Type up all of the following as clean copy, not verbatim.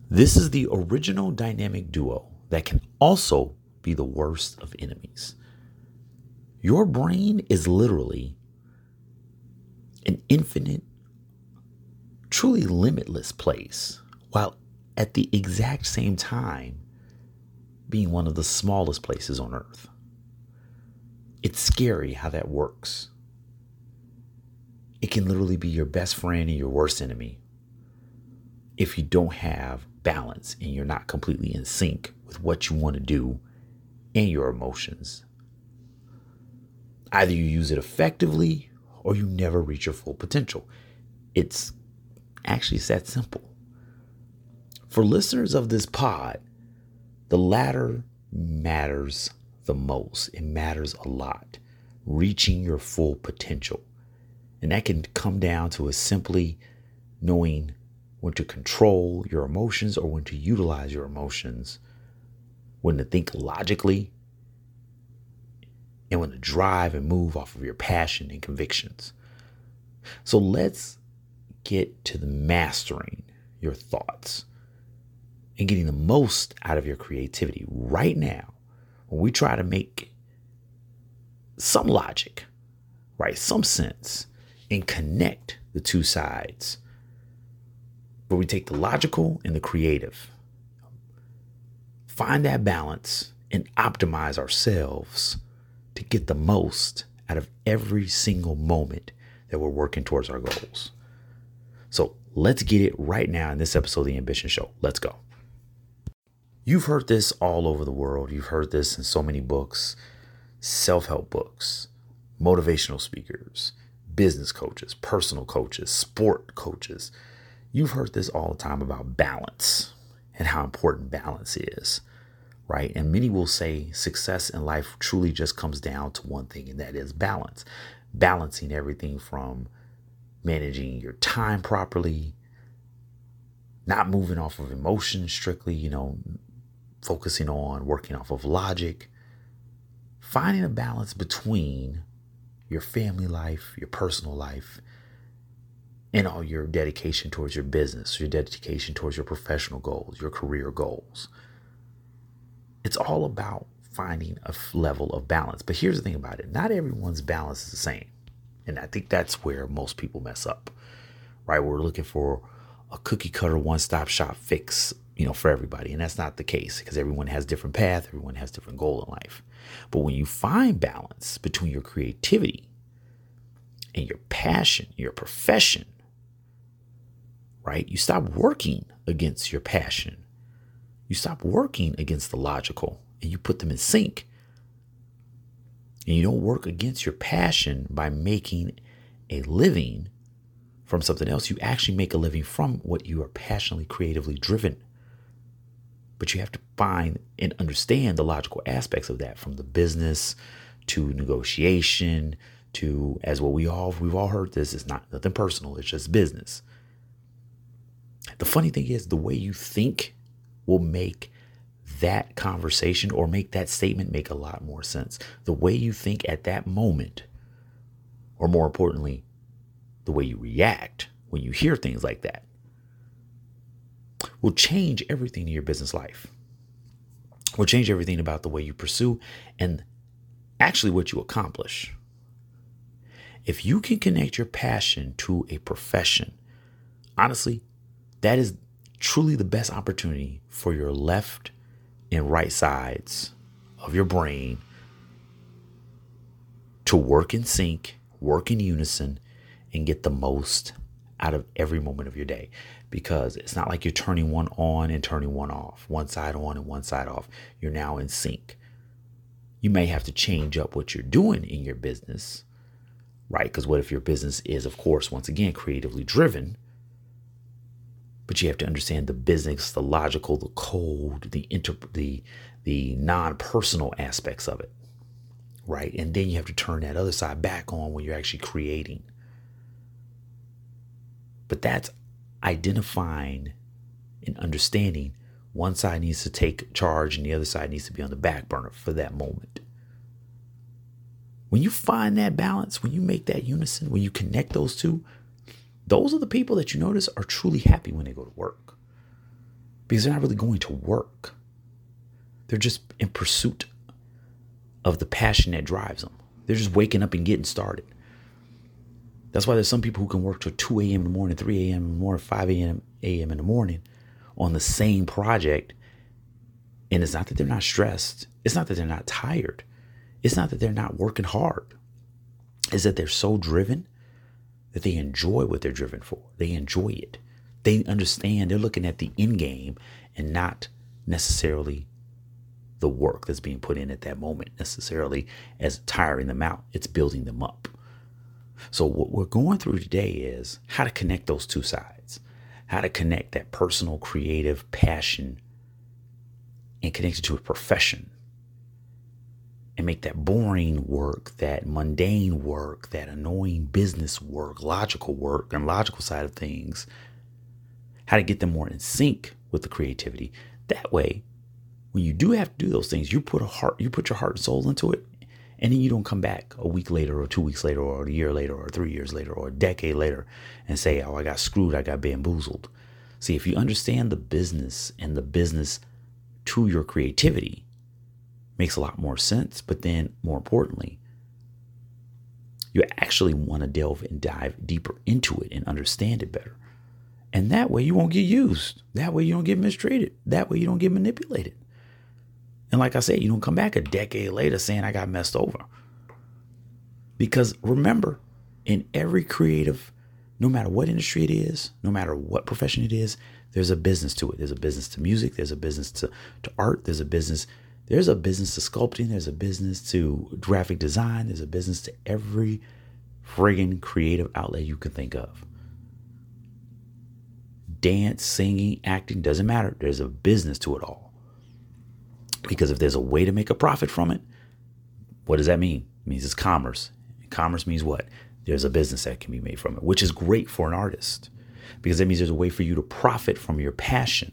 This is the original dynamic duo that can also be the worst of enemies. Your brain is literally an infinite, truly limitless place, while at the exact same time being one of the smallest places on earth. It's scary how that works. It can literally be your best friend and your worst enemy if you don't have balance and you're not completely in sync with what you want to do and your emotions. Either you use it effectively or you never reach your full potential. It's actually that simple. For listeners of this pod, the latter matters the most. It matters a lot. Reaching your full potential. And that can come down to simply knowing when to control your emotions or when to utilize your emotions, when to think logically, and when to drive and move off of your passion and convictions. So let's get to the mastering your thoughts and getting the most out of your creativity right now. When we try to make some logic, right, some sense, and connect the two sides, where we take the logical and the creative, find that balance and optimize ourselves to get the most out of every single moment that we're working towards our goals. So let's get it right now in this episode of The Ambition Show. Let's go. You've heard this all over the world. You've heard this in so many books, self-help books, motivational speakers, business coaches, personal coaches, sport coaches. You've heard this all the time about balance and how important balance is. Right? And many will say success in life truly just comes down to one thing, and that is balance. Balancing everything from managing your time properly, not moving off of emotion strictly, focusing on working off of logic, finding a balance between your family life, your personal life, and all your dedication towards your business, your dedication towards your professional goals, your career goals. It's all about finding a level of balance. But here's the thing about it. Not everyone's balance is the same. And I think that's where most people mess up, right? We're looking for a cookie cutter, one-stop shop fix, for everybody. And that's not the case, because everyone has different path. Everyone has different goal in life. But when you find balance between your creativity and your passion, your profession, right? You stop working against your passion. You stop working against the logical and you put them in sync. And you don't work against your passion by making a living from something else. You actually make a living from what you are passionately, creatively driven. But you have to find and understand the logical aspects of that, from the business to negotiation to, as what we've all heard this, it's not nothing personal. It's just business. The funny thing is, the way you think will make that conversation or make that statement make a lot more sense. The way you think at that moment, or more importantly, the way you react when you hear things like that, will change everything in your business life. Will change everything about the way you pursue and actually what you accomplish. If you can connect your passion to a profession, honestly, that is truly the best opportunity for your left and right sides of your brain to work in sync, work in unison, and get the most out of every moment of your day. Because it's not like you're turning one on and turning one off, one side on and one side off. You're now in sync. You may have to change up what you're doing in your business, right? Because what if your business is, of course, once again, creatively driven? But you have to understand the business, the logical, the code, the non-personal aspects of it, right? And then you have to turn that other side back on when you're actually creating. But that's identifying and understanding one side needs to take charge and the other side needs to be on the back burner for that moment. When you find that balance, when you make that unison, when you connect those two, those are the people that you notice are truly happy when they go to work. because they're not really going to work. They're just in pursuit of the passion that drives them. They're just waking up and getting started. That's why there's some people who can work till 2 a.m. in the morning, 3 a.m. in the morning, 5 a.m. in the morning on the same project. And it's not that they're not stressed. It's not that they're not tired. It's not that they're not working hard. It's that they're so driven that they enjoy what they're driven for. They enjoy it. They understand, they're looking at the end game and not necessarily the work that's being put in at that moment necessarily as tiring them out. It's building them up. So what we're going through today is how to connect those two sides, how to connect that personal, creative passion and connect it to a profession and make that boring work, that mundane work, that annoying business work, and logical side of things, how to get them more in sync with the creativity. That way, when you do have to do those things, you put your heart and soul into it, and then you don't come back a week later or 2 weeks later or a year later or 3 years later or a decade later and say, oh, I got screwed, I got bamboozled. See, if you understand the business and the business to your creativity, makes a lot more sense. But then more importantly, you actually want to delve and dive deeper into it and understand it better. And that way you won't get used. That way you don't get mistreated. That way you don't get manipulated. And like I said, you don't come back a decade later saying I got messed over. Because remember, in every creative, no matter what industry it is, no matter what profession it is, there's a business to it. There's a business to music. There's a business to art. There's a business to sculpting. There's a business to graphic design. There's a business to every friggin' creative outlet you can think of. Dance, singing, acting, doesn't matter. There's a business to it all. Because if there's a way to make a profit from it, what does that mean? It means it's commerce. And commerce means what? There's a business that can be made from it, which is great for an artist. Because that means there's a way for you to profit from your passion.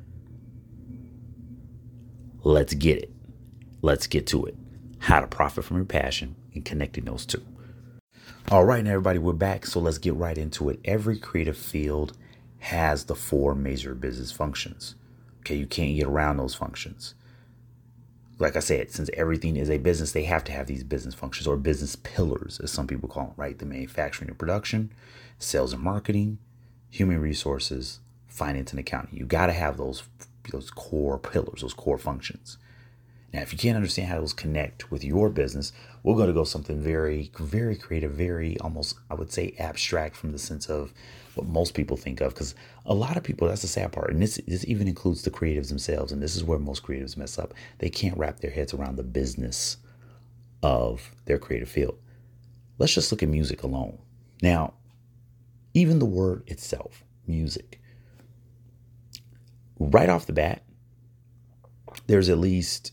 Let's get it. Let's get to it. How to profit from your passion and connecting those two. All right, now everybody, we're back. So let's get right into it. Every creative field has the 4 major business functions. Okay, you can't get around those functions. Like I said, since everything is a business, they have to have these business functions or business pillars, as some people call them, right? The manufacturing and production, sales and marketing, human resources, finance and accounting. You got to have those core pillars, those core functions. Now, if you can't understand how those connect with your business, we're going to go something very, very creative, very almost, I would say, abstract from the sense of what most people think of. Because a lot of people, that's the sad part. And this even includes the creatives themselves. And this is where most creatives mess up. They can't wrap their heads around the business of their creative field. Let's just look at music alone. Now, even the word itself, music, right off the bat, there's at least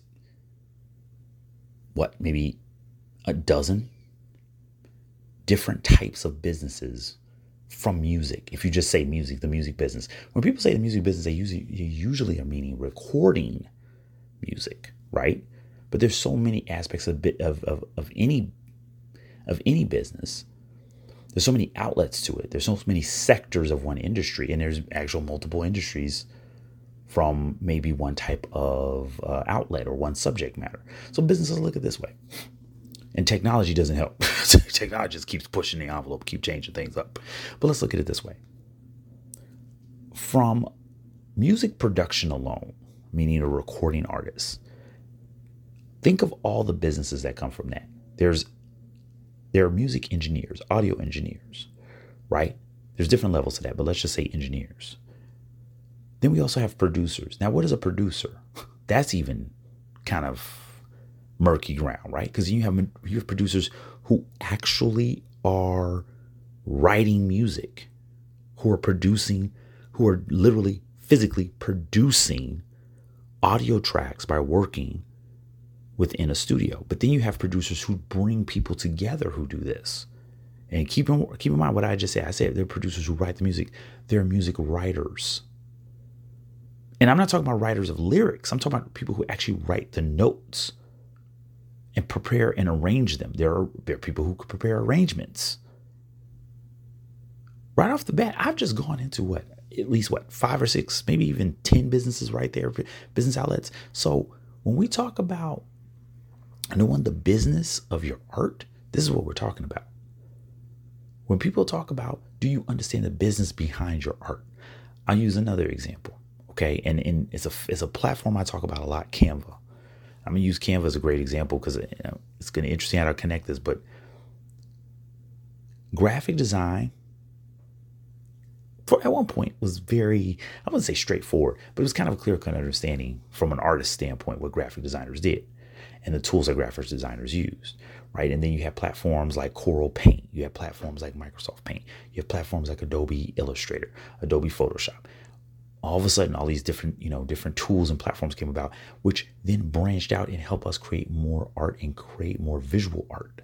maybe a dozen different types of businesses from music. If you just say music, the music business. When people say the music business, they usually are meaning recording music, right? But there's so many aspects of any business. There's so many outlets to it. There's so many sectors of one industry, and there's actual multiple industries from maybe one type of outlet or one subject matter. So businesses look at it this way. And technology doesn't help. Technology just keeps pushing the envelope, keep changing things up. But let's look at it this way. From music production alone, meaning a recording artist, think of all the businesses that come from that. There are music engineers, audio engineers, right? There's different levels to that, but let's just say engineers. Then we also have producers. Now, what is a producer? That's even kind of murky ground, right? Because you have producers who actually are writing music, who are literally physically producing audio tracks by working within a studio. But then you have producers who bring people together who do this. And keep in mind what I just said. I said they're producers who write the music. They're music writers. And I'm not talking about writers of lyrics. I'm talking about people who actually write the notes and prepare and arrange them. There are people who could prepare arrangements. Right off the bat, I've just gone into at least 5 or 6, maybe even 10 businesses right there, business outlets. So when we talk about knowing the business of your art, this is what we're talking about. When people talk about, do you understand the business behind your art? I'll use another example. Okay. And it's a platform I talk about a lot, Canva. I'm going to use Canva as a great example because it's going to be interesting how to connect this, but graphic design at one point was very, I wouldn't say straightforward, but it was kind of a clear-cut understanding from an artist standpoint what graphic designers did and the tools that graphic designers used, right? And then you have platforms like Coral Paint, you have platforms like Microsoft Paint, you have platforms like Adobe Illustrator, Adobe Photoshop. All of a sudden, all these different tools and platforms came about, which then branched out and helped us create more art and create more visual art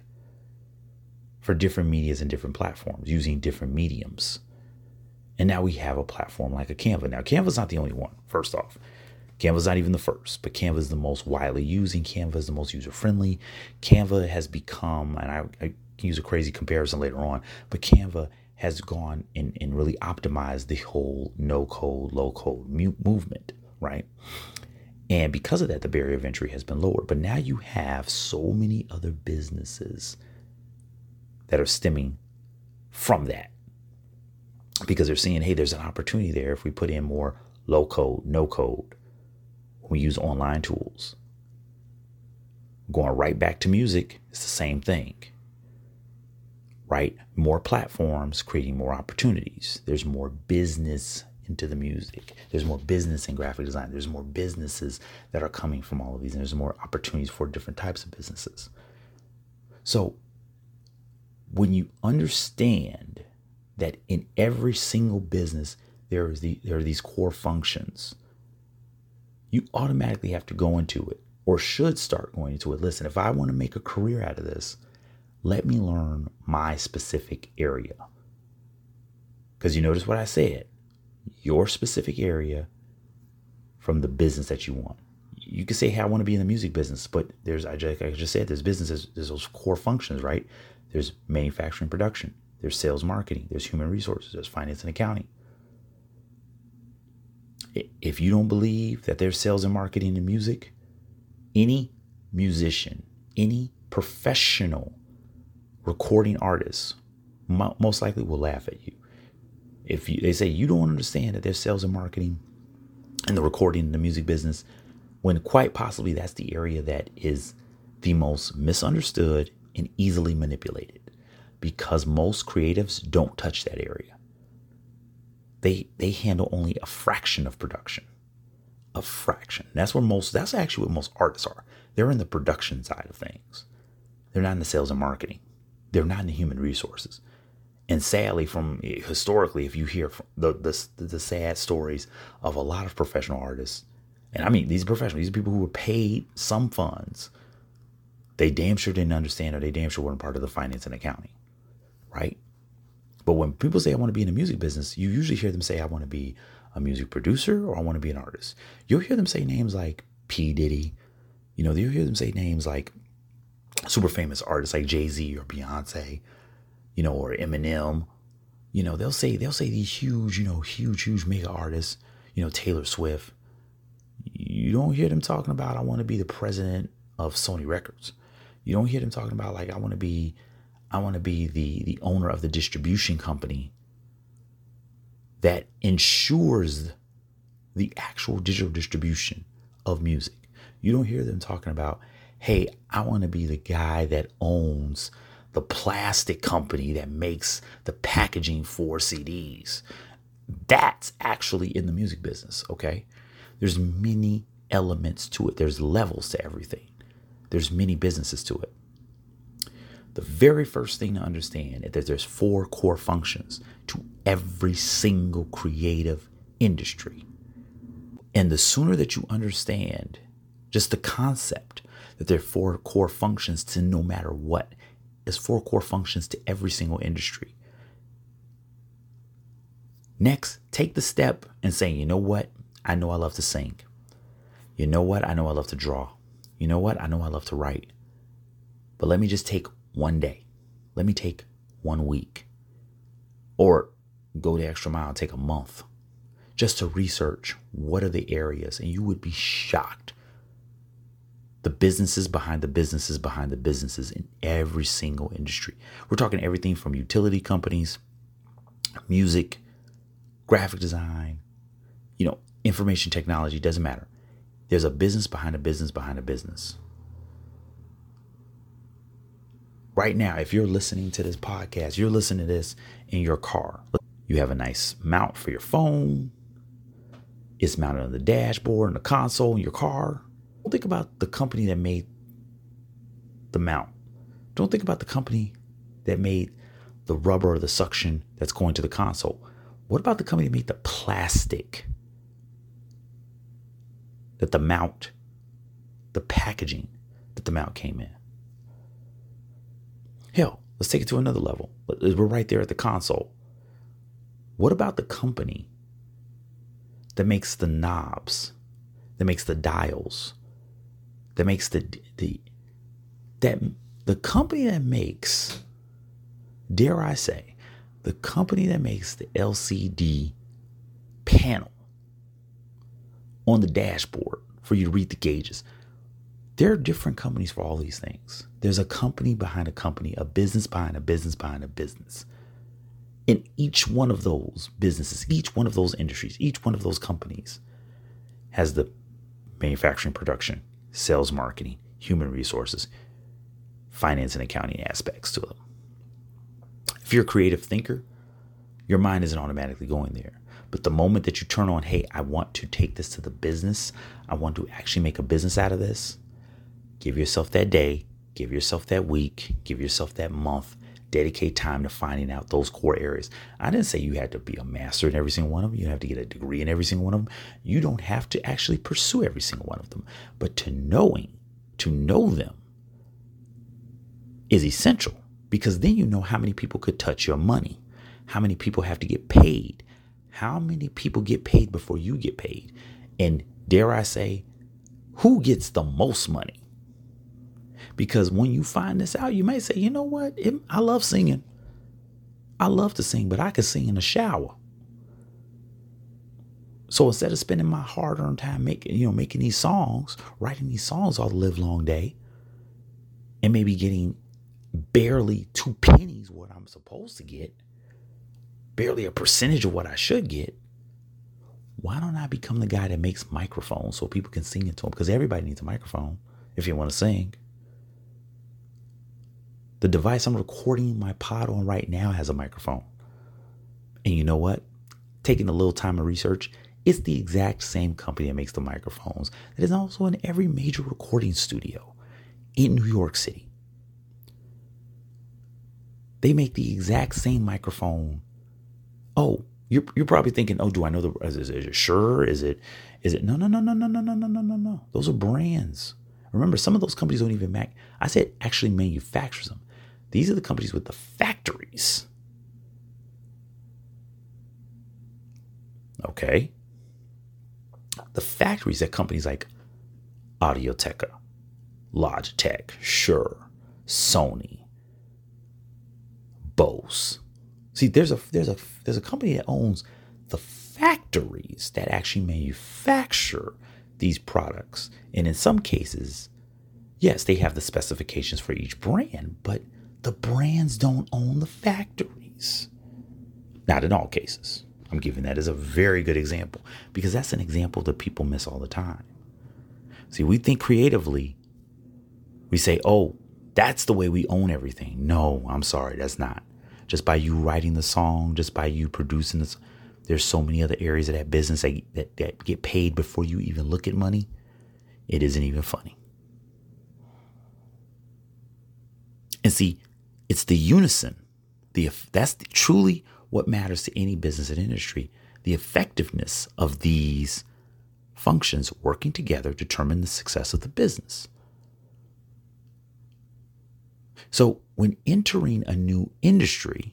for different medias and different platforms using different mediums. And now we have a platform like a Canva. Now, Canva's not the only one, first off. Canva's not even the first, but Canva is the most widely used, and Canva is the most user-friendly. Canva has become, and I can use a crazy comparison later on, but Canva has gone and really optimized the whole no-code, low-code movement, right? And because of that, the barrier of entry has been lowered. But now you have so many other businesses that are stemming from that, because they're seeing, hey, there's an opportunity there if we put in more low code, no code, when we use online tools. Going right back to music, it's the same thing, right? More platforms creating more opportunities. There's more business into the music. There's more business in graphic design. There's more businesses that are coming from all of these, and there's more opportunities for different types of businesses. So when you understand that in every single business, there are these core functions, you automatically have to go into it, or should start going into it. Listen, if I want to make a career out of this, let me learn my specific area. Because you notice what I said, your specific area from the business that you want. You can say, hey, I want to be in the music business, but I just said, there's businesses, there's those core functions, right? There's manufacturing, production. There's sales, marketing. There's human resources. There's finance and accounting. If you don't believe that there's sales and marketing in music, any musician, any professional recording artist most likely will laugh at you. If they say you don't understand that there's sales and marketing in the recording and the music business, when quite possibly that's the area that is the most misunderstood and easily manipulated. Because most creatives don't touch that area. They handle only a fraction of production. A fraction. That's actually what most artists are. They're in the production side of things. They're not in the sales and marketing. They're not in the human resources. And sadly, from historically, if you hear from the sad stories of a lot of professional artists, and I mean these professionals, these are people who were paid some funds, they damn sure didn't understand, or they damn sure weren't part of the finance and accounting. Right? But when people say I want to be in the music business, you usually hear them say I want to be a music producer or I want to be an artist. You'll hear them say names like P. Diddy. You'll hear them say names like super famous artists like Jay-Z or Beyonce, or Eminem. They'll say these huge mega artists, Taylor Swift. You don't hear them talking about I want to be the president of Sony Records. You don't hear them talking about like I want to be the owner of the distribution company that ensures the actual digital distribution of music. You don't hear them talking about, hey, I want to be the guy that owns the plastic company that makes the packaging for CDs. That's actually in the music business, okay? There's many elements to it. There's levels to everything. There's many businesses to it. The very first thing to understand is that there's 4 core functions to every single creative industry. And the sooner that you understand just the concept that there are 4 core functions to no matter what, there's 4 core functions to every single industry. Next, take the step and say, you know what? I know I love to sing. You know what? I know I love to draw. You know what? I know I love to write. But let me just take one day. Let me take 1 week. Or go the extra mile and take a month. just to research what are the areas, and you would be shocked. The businesses behind the businesses behind the businesses in every single industry. We're talking everything from utility companies, music, graphic design, information technology, doesn't matter. There's a business behind a business behind a business. Right now, if you're listening to this podcast, you're listening to this in your car. You have a nice mount for your phone. It's mounted on the dashboard and the console in your car. Don't think about the company that made the mount. Don't think about the company that made the rubber or the suction that's going to the console. What about the company that made the plastic that the mount, the packaging that the mount came in? Hell, let's take it to another level. We're right there at the console. What about the company that makes the knobs, that makes the dials, that makes the company that makes, dare I say, the company that makes the LCD panel on the dashboard for you to read the gauges? There are different companies for all these things. There's a company behind a company, a business behind a business behind a business. In each one of those businesses, each one of those industries, each one of those companies has the manufacturing, production, sales, marketing, human resources, finance and accounting aspects to them. If you're a creative thinker, your mind isn't automatically going there. But the moment that you turn on, hey, I want to take this to the business, I want to actually make a business out of this, give yourself that day, give yourself that week, give yourself that month, dedicate time to finding out those core areas. I didn't say you had to be a master in every single one of them. You don't have to get a degree in every single one of them. You don't have to actually pursue every single one of them. But to know them is essential, because then you know how many people could touch your money, how many people have to get paid, how many people get paid before you get paid, and dare I say, who gets the most money. Because when you find this out, you may say, you know what? I love singing. I love to sing, but I can sing in the shower. So instead of spending my hard-earned time making these songs, writing these songs all the live long day, and maybe getting barely 2 pennies what I'm supposed to get, barely a percentage of what I should get, why don't I become the guy that makes microphones so people can sing into them? Because everybody needs a microphone if you want to sing. The device I'm recording my pod on right now has a microphone. And you know what? Taking a little time of research, it's the exact same company that makes the microphones that is also in every major recording studio in New York City. They make the exact same microphone. Oh, you're probably thinking, oh, do I know is it Shure? Is it? No. Those are brands. Remember, some of those companies don't even actually manufacture them. These are the companies with the factories. Okay. The factories at companies like Audio-Technica, Logitech, Shure, Sony, Bose. See, there's a company that owns the factories that actually manufacture these products. And in some cases, yes, they have the specifications for each brand, but the brands don't own the factories. Not in all cases. I'm giving that as a very good example, because that's an example that people miss all the time. See, we think creatively. We say, oh, that's the way we own everything. No, I'm sorry, that's not. Just by you writing the song, just by you producing this, there's so many other areas of that business that get paid before you even look at money. It isn't even funny. And see, it's the unison. That's truly what matters to any business and industry. The effectiveness of these functions working together determine the success of the business. So when entering a new industry,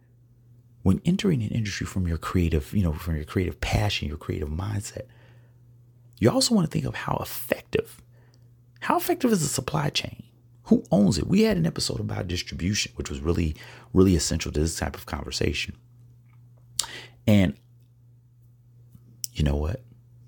from your creative, from your creative passion, your creative mindset, you also want to think of how effective is the supply chain? Who owns it? We had an episode about distribution, which was really, really essential to this type of conversation. And You know what?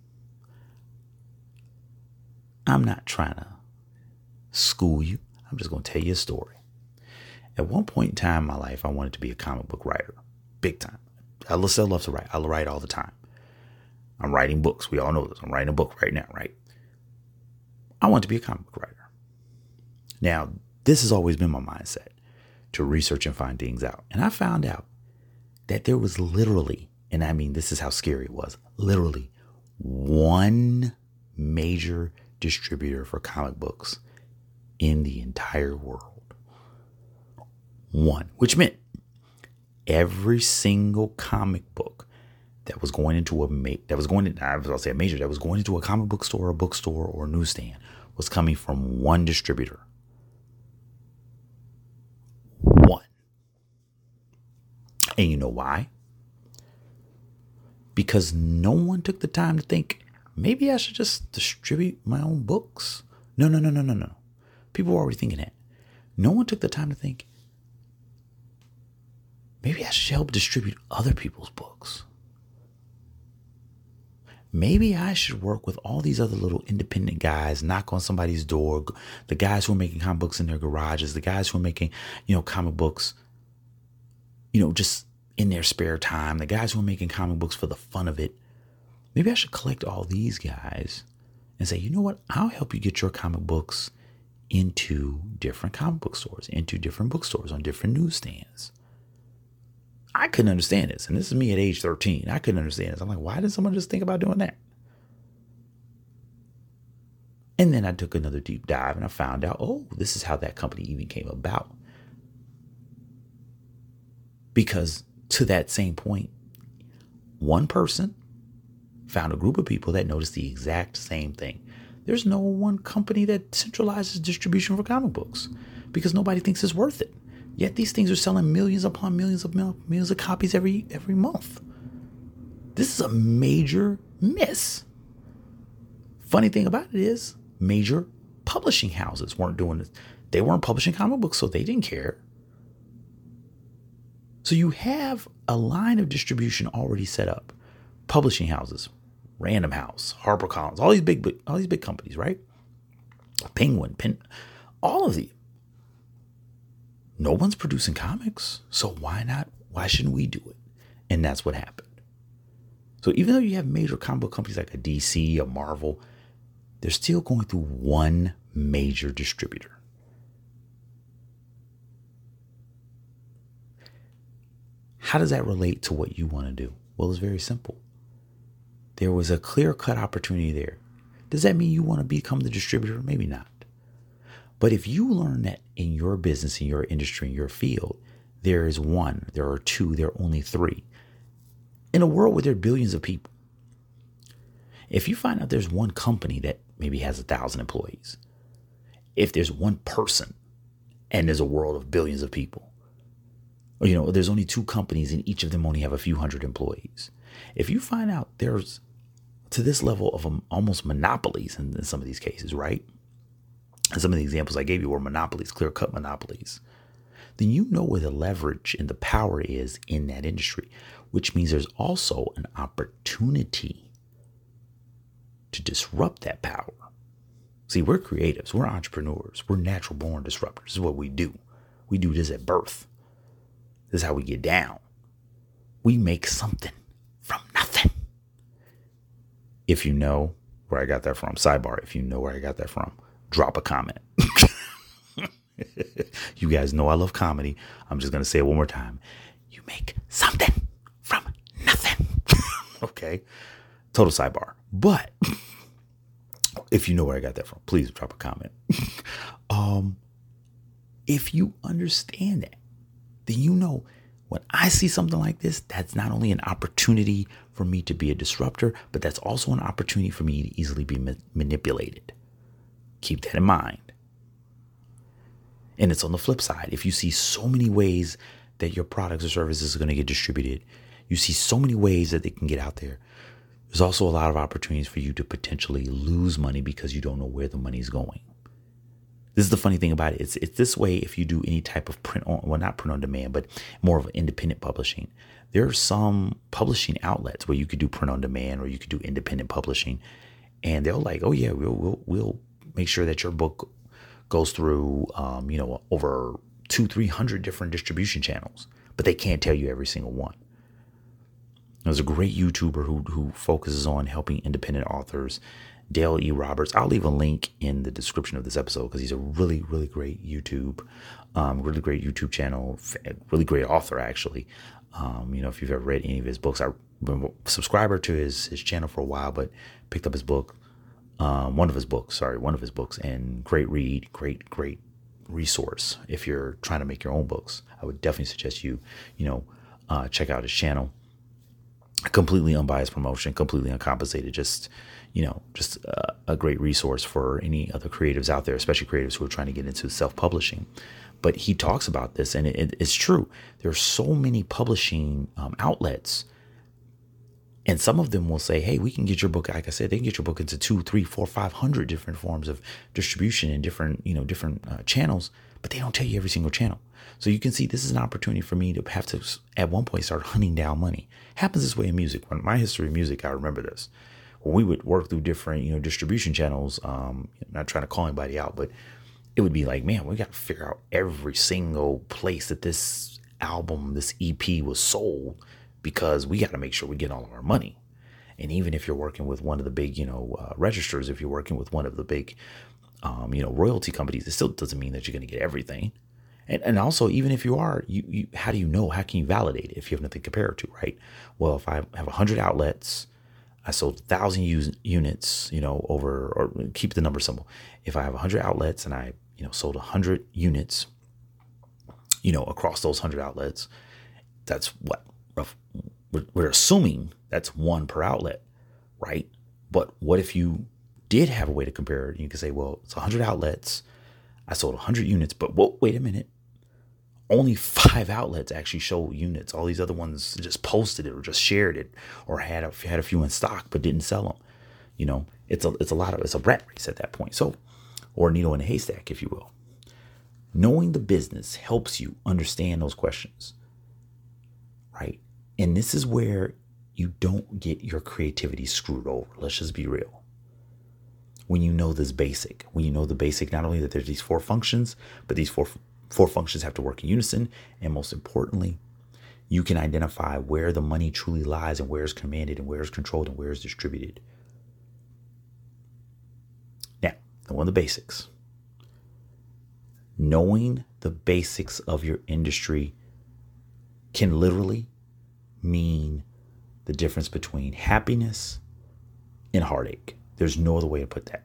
I'm not trying to school you. I'm just going to tell you a story. At one point in time in my life, I wanted to be a comic book writer. Big time. I still love to write. I write all the time. I'm writing books. We all know this. I'm writing a book right now, right? I want to be a comic book writer. Now, this has always been my mindset, to research and find things out. And I found out that there was literally, and I mean, this is how scary it was, literally one major distributor for comic books in the entire world. One, which meant every single comic book that was going into a comic book store, a bookstore, or a newsstand was coming from one distributor. One. And you know why? Because no one took the time to think, maybe I should just distribute my own books. No. People were already thinking that. No one took the time to think, maybe I should help distribute other people's books. Maybe I should work with all these other little independent guys, knock on somebody's door, the guys who are making comic books in their garages, the guys who are making, comic books, just in their spare time, the guys who are making comic books for the fun of it. Maybe I should collect all these guys and say, you know what? I'll help you get your comic books into different comic book stores, into different bookstores, on different newsstands. I couldn't understand this. And this is me at age 13. I couldn't understand this. I'm like, why did someone just think about doing that? And then I took another deep dive and I found out, this is how that company even came about. Because to that same point, one person found a group of people that noticed the exact same thing. There's no one company that centralizes distribution for comic books because nobody thinks it's worth it. Yet these things are selling millions upon millions of copies every month. This is a major miss. Funny thing about it is, major publishing houses weren't doing this. They weren't publishing comic books, so they didn't care. So you have a line of distribution already set up. Publishing houses, Random House, HarperCollins, all these big companies, right? Penguin, all of these. No one's producing comics, so why not? Why shouldn't we do it? And that's what happened. So even though you have major comic book companies like a DC, a Marvel, they're still going through one major distributor. How does that relate to what you want to do? Well, it's very simple. There was a clear-cut opportunity there. Does that mean you want to become the distributor? Maybe not. But if you learn that in your business, in your industry, in your field, there is one, there are two, there are only three. In a world where there are billions of people, if you find out there's one company that maybe has 1,000 employees, if there's one person and there's a world of billions of people, or, there's only two companies and each of them only have a few hundred employees. If you find out there's to this level of almost monopolies in some of these cases, right? And some of the examples I gave you were monopolies, clear-cut monopolies. Then you know where the leverage and the power is in that industry, which means there's also an opportunity to disrupt that power. See, we're creatives. We're entrepreneurs. We're natural-born disruptors. This is what we do. We do this at birth. This is how we get down. We make something from nothing. If you know where I got that from, sidebar, if you know where I got that from, drop a comment. You guys know I love comedy. I'm just going to say it one more time. You make something from nothing. Okay. Total sidebar. But if you know where I got that from, please drop a comment. If you understand that, then you know when I see something like this, that's not only an opportunity for me to be a disruptor, but that's also an opportunity for me to easily be manipulated. Keep that in mind. And it's on the flip side. If you see so many ways that your products or services are going to get distributed, you see so many ways that they can get out there, there's also a lot of opportunities for you to potentially lose money because you don't know where the money's going. This is the funny thing about it. It's this way if you do any type of not print on demand, but more of independent publishing. There are some publishing outlets where you could do print on demand or you could do independent publishing, and they'll like, oh yeah, we'll make sure that your book goes through, over 200-300 different distribution channels, but they can't tell you every single one. There's a great YouTuber who focuses on helping independent authors, Dale E. Roberts. I'll leave a link in the description of this episode because he's a really, really great YouTube channel, really great author, actually. If you've ever read any of his books, I've been a subscriber to his channel for a while, but picked up his book, one of his books, and great read, great resource. If you're trying to make your own books, I would definitely suggest you check out his channel. Completely unbiased promotion, completely uncompensated, just a great resource for any other creatives out there, especially creatives who are trying to get into self-publishing. But he talks about this, and it's true. There are so many publishing outlets, and some of them will say, hey, we can get your book, like I said, they can get your book into 200, 300, 400, 500 different forms of distribution in different channels, but they don't tell you every single channel. So you can see this is an opportunity for me to have to, at one point, start hunting down money. Happens this way in music. When my history of music, I remember this. When we would work through different, distribution channels, not trying to call anybody out, but it would be like, man, we got to figure out every single place that this album, this EP was sold, because we got to make sure we get all of our money. And even if you're working with one of the big, registers, if you're working with one of the big, royalty companies, it still doesn't mean that you're going to get everything. And also, even if you are, you how do you know? How can you validate it if you have nothing to compare it to, right? Well, if I have 100 outlets, I sold 1,000 units, or keep the number simple. If I have 100 outlets and I, sold 100 units, across those 100 outlets, that's what we're assuming that's one per outlet, right? But what if you did have a way to compare it? You can say, well, it's 100 outlets. I sold 100 units, but wait a minute. Only 5 outlets actually show units. All these other ones just posted it or just shared it or had a few in stock but didn't sell them. It's a rat race at that point. So, or a needle in a haystack, if you will. Knowing the business helps you understand those questions, right? And this is where you don't get your creativity screwed over. Let's just be real. When you know this basic, not only that there's these 4 functions, but these four functions have to work in unison. And most importantly, you can identify where the money truly lies and where it's commanded and where it's controlled and where it's distributed. Now, knowing the basics. Knowing the basics of your industry can literally mean the difference between happiness and heartache. There's no other way to put that.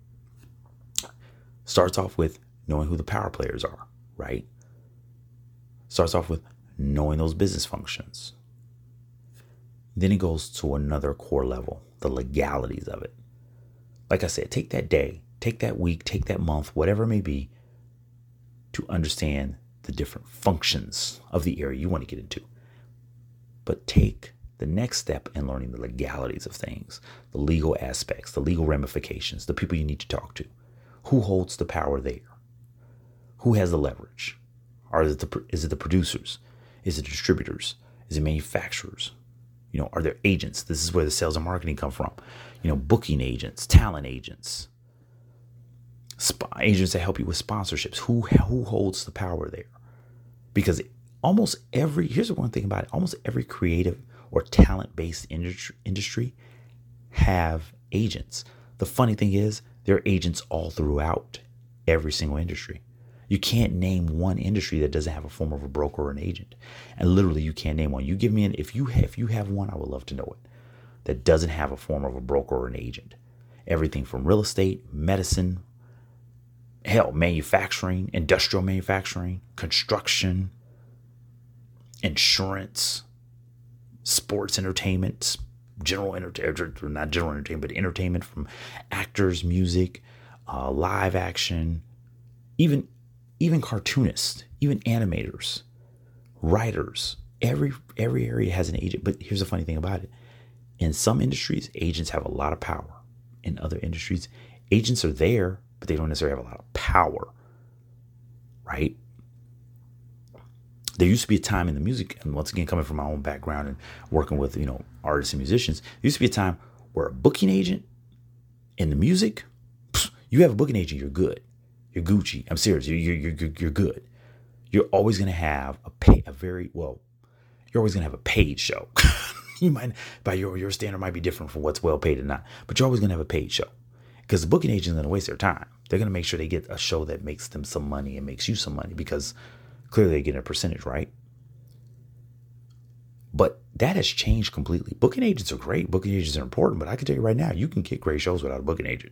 Starts off with knowing who the power players are, right? Starts off with knowing those business functions. Then it goes to another core level, the legalities of it. Like I said, take that day, take that week, take that month, whatever it may be, to understand the different functions of the area you want to get into. But take the next step in learning the legalities of things, the legal aspects, the legal ramifications, the people you need to talk to. Who holds the power there? Who has the leverage? Is it the producers? Is it distributors? Is it manufacturers? Are there agents? This is where the sales and marketing come from. Booking agents, talent agents, agents that help you with sponsorships. Who holds the power there? Because here's the one thing about it, almost every creative or talent-based industry have agents. The funny thing is, there are agents all throughout every single industry. You can't name one industry that doesn't have a form of a broker or an agent. And literally, you can't name one. You give me if you have one, I would love to know it, that doesn't have a form of a broker or an agent. Everything from real estate, medicine, manufacturing, industrial manufacturing, construction, insurance, sports entertainment, not general entertainment, but entertainment from actors, music, live action, even cartoonists, even animators, writers. Every area has an agent. But here's the funny thing about it. In some industries, agents have a lot of power. In other industries, agents are there, but they don't necessarily have a lot of power, right? There used to be a time in the music, and once again, coming from my own background and working with, artists and musicians, there used to be a time where a booking agent in the music, you have a booking agent, you're good. You're Gucci. I'm serious. You're good. You're always going to have you're always going to have a paid show. You might, by your standard, might be different from what's well paid or not, but you're always going to have a paid show because the booking agent is going to waste their time. They're going to make sure they get a show that makes them some money and makes you some money because clearly they get a percentage, right? But that has changed completely. Booking agents are great. Booking agents are important, but I can tell you right now, you can get great shows without a booking agent.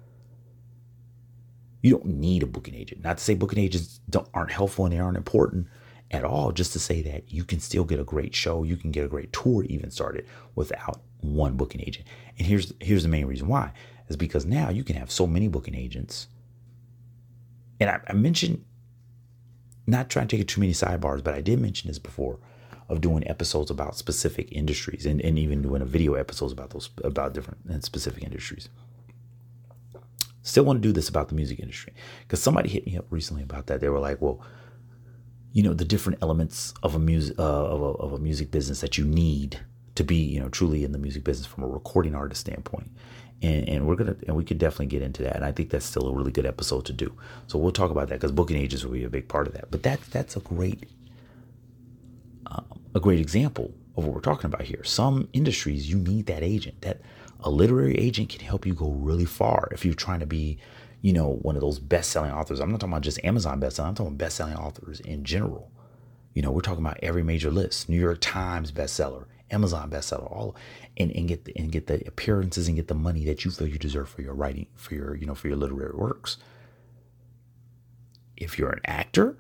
You don't need a booking agent. Not to say booking agents aren't helpful and they aren't important at all. Just to say that you can still get a great show. You can get a great tour even started without one booking agent. And here's the main reason why is because now you can have so many booking agents. And I mentioned, not trying to take it too many sidebars, but I did mention this before of doing episodes about specific industries and even doing a video episodes about different and specific industries. Still want to do this about the music industry because somebody hit me up recently about that. They were like, well, the different elements of a music business that you need to be, truly in the music business from a recording artist standpoint. And we could definitely get into that. And I think that's still a really good episode to do. So we'll talk about that because booking agents will be a big part of that. But that's a great example of what we're talking about here. Some industries, you need that agent. That a literary agent can help you go really far if you're trying to be, one of those best-selling authors. I'm not talking about just Amazon bestseller. I'm talking about best-selling authors in general. We're talking about every major list, New York Times bestseller, Amazon bestseller, all, and get the appearances and get the money that you feel you deserve for your writing, for your literary works. If you're an actor,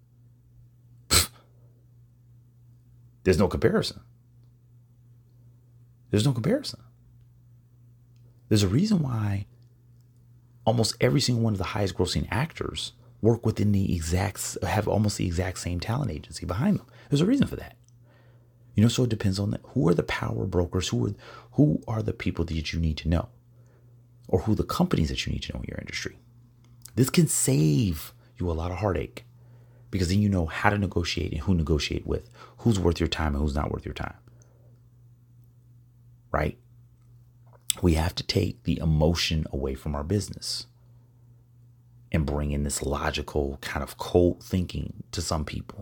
there's no comparison. There's no comparison. There's a reason why almost every single one of the highest grossing actors work within have almost the exact same talent agency behind them. There's a reason for that. So it depends on who are the power brokers, who are the people that you need to know, or who the companies that you need to know in your industry. This can save you a lot of heartache because then you know how to negotiate and who negotiate with, who's worth your time and who's not worth your time. Right? We have to take the emotion away from our business and bring in this logical kind of cold thinking to some people.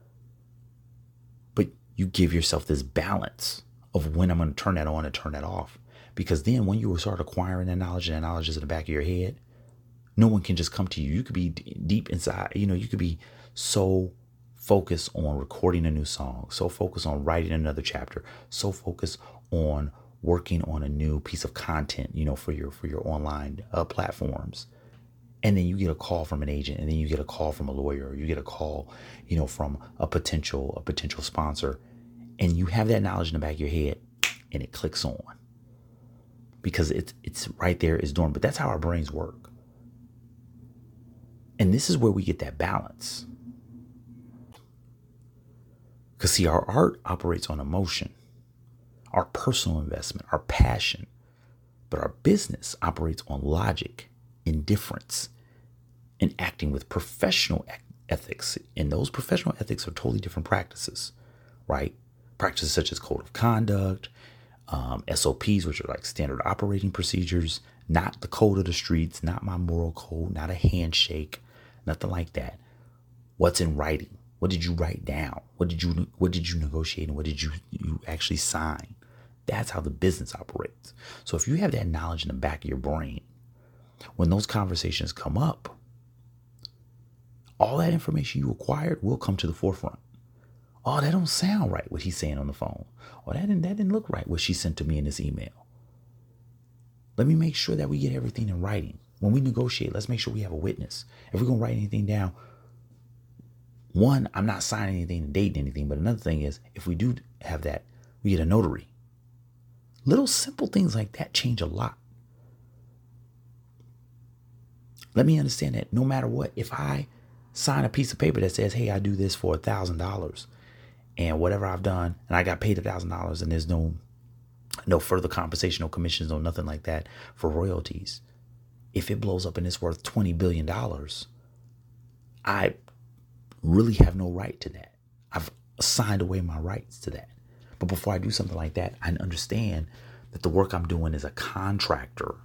But you give yourself this balance of when I'm going to turn that on and turn that off. Because then when you start acquiring that knowledge and that knowledge is in the back of your head, no one can just come to you. You could be deep inside, you could be so focused on recording a new song, so focused on writing another chapter, so focused on working on a new piece of content, for your online platforms. And then you get a call from an agent, and then you get a call from a lawyer, or you get a call, from a potential sponsor, and you have that knowledge in the back of your head and it clicks on because it's right there, it's dormant. But that's how our brains work. And this is where we get that balance. Because see, our art operates on emotion, our personal investment, our passion, but our business operates on logic, indifference, and acting with professional ethics. And those professional ethics are totally different practices, right? Practices such as code of conduct, SOPs, which are like standard operating procedures, not the code of the streets, not my moral code, not a handshake, nothing like that. What's in writing? What did you write down? What did you negotiate? And what did you actually sign? That's how the business operates. So if you have that knowledge in the back of your brain, when those conversations come up, all that information you acquired will come to the forefront. Oh, that don't sound right, what he's saying on the phone. Oh, that didn't look right, what she sent to me in this email. Let me make sure that we get everything in writing. When we negotiate, let's make sure we have a witness. If we're going to write anything down, one, I'm not signing anything and dating anything. But another thing is, if we do have that, we get a notary. Little simple things like that change a lot. Let me understand that no matter what, if I sign a piece of paper that says, hey, I do this for $1,000 and whatever I've done, and I got paid $1,000 and there's no further compensation, no commissions, no nothing like that for royalties. If it blows up and it's worth $20 billion, I really have no right to that. I've signed away my rights to that. But before I do something like that, I understand that the work I'm doing as a contractor,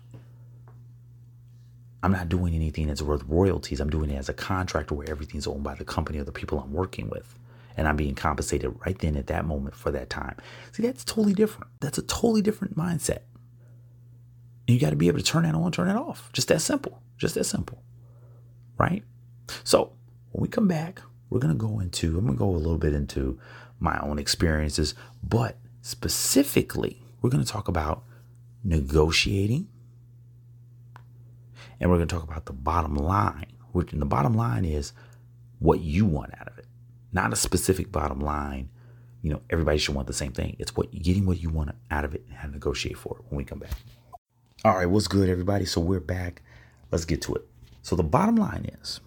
I'm not doing anything that's worth royalties. I'm doing it as a contractor where everything's owned by the company or the people I'm working with. And I'm being compensated right then at that moment for that time. See, that's totally different. That's a totally different mindset. And you got to be able to turn that on, turn it off. Just that simple. Just that simple. Right? So when we come back, I'm going to go a little bit into my own experiences, but specifically, we're going to talk about negotiating. And we're going to talk about the bottom line, and the bottom line is what you want out of it, not a specific bottom line. Everybody should want the same thing. It's getting what you want out of it and how to negotiate for it when we come back. All right. What's good, everybody? So we're back. Let's get to it. So the bottom line is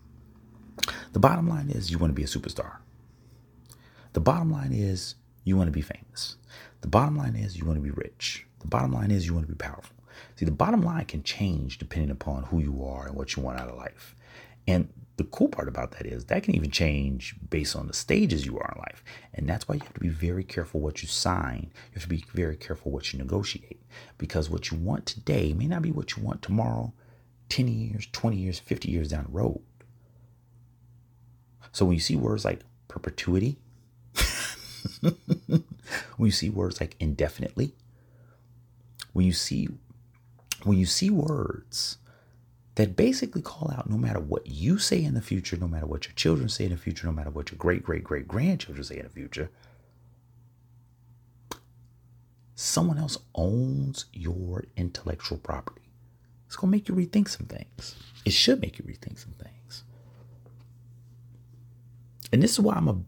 you want to be a superstar. The bottom line is you want to be famous. The bottom line is you want to be rich. The bottom line is you want to be powerful. See, the bottom line can change depending upon who you are and what you want out of life. And the cool part about that is that can even change based on the stages you are in life. And that's why you have to be very careful what you sign. You have to be very careful what you negotiate, because what you want today may not be what you want tomorrow, 10 years, 20 years, 50 years down the road. So when you see words like perpetuity, when you see words like indefinitely, when you see words that basically call out no matter what you say in the future, no matter what your children say in the future, no matter what your great-great-great-grandchildren say in the future, someone else owns your intellectual property. It's going to make you rethink some things. It should make you rethink some things. And this is why I'm a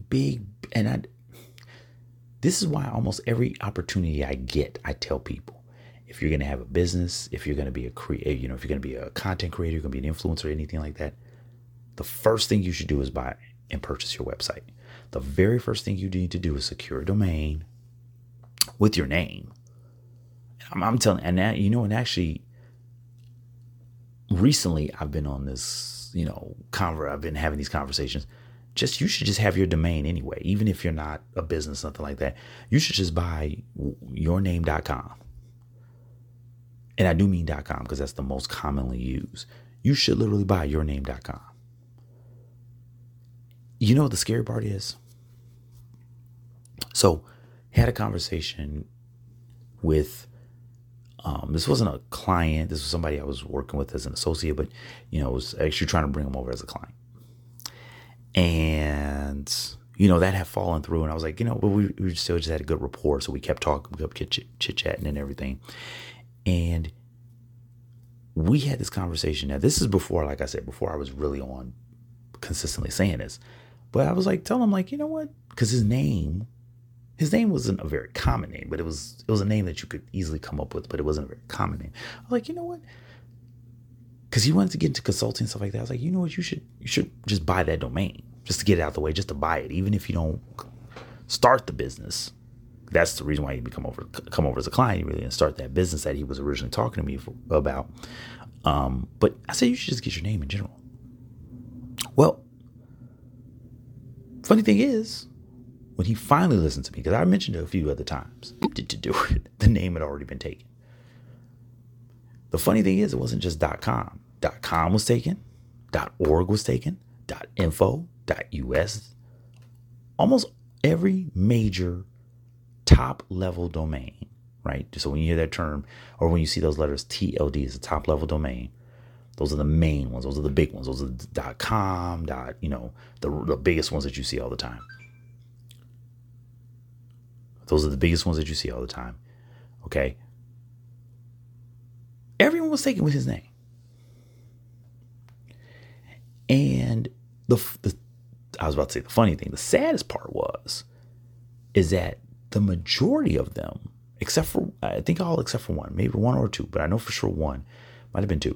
this is why almost every opportunity I get, I tell people, if you're going to have a business, if you're going to be if you're going to be a content creator, you're going to be an influencer, anything like that, the first thing you should do is buy and purchase your website. The very first thing you need to do is secure a domain with your name. I'm telling, and that, and actually, recently I've been on this, I've been having these conversations. You should just have your domain anyway, even if you're not a business, something like that. You should just buy yourname.com. And I do mean .com because that's the most commonly used. You should literally buy yourname.com. You know what the scary part is? So, had a conversation with, this wasn't a client. This was somebody I was working with as an associate, but, I was actually trying to bring them over as a client. And, that had fallen through. And I was like, but we still just had a good rapport. So we kept talking, we kept chit-chatting and everything. And we had this conversation. Now, this is before, like I said, before I was really on consistently saying this. But I was like, tell him, like, you know what? Because his name wasn't a very common name, but it was a name that you could easily come up with, but it wasn't a very common name. I was like, you know what? Because he wanted to get into consulting and stuff like that. I was like, you know what? You should just buy that domain just to get it out the way, just to buy it. Even if you don't start the business, that's the reason why he come over as a client. He really didn't start that business that he was originally talking to me about. But I said, you should just get your name in general. Well, funny thing is, when he finally listened to me, because I mentioned it a few other times, to do it, the name had already been taken. The funny thing is, it wasn't just .com. .com was taken, .org was taken, .info, .us. Almost every major top level domain, right? So when you hear that term, or when you see those letters, TLD is a top level domain. Those are the main ones. Those are the big ones. Those are the .com, the biggest ones that you see all the time. Those are the biggest ones that you see all the time. Okay. Everyone was taken with his name. And I was about to say the funny thing, the saddest part is that the majority of them, except for one, maybe one or two, but I know for sure one, might have been two,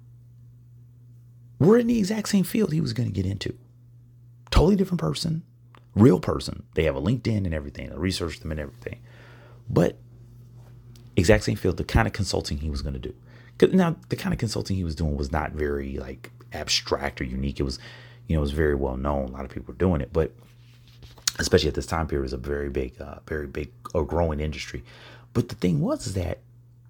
were in the exact same field he was going to get into. Totally different person, real person. They have a LinkedIn and everything. I researched them and everything. But exact same field, the kind of consulting he was going to do. Now, the kind of consulting he was doing was not very abstract or unique. It was, it was very well known. A lot of people were doing it, but especially at this time period, is a very big or growing industry. But the thing was is that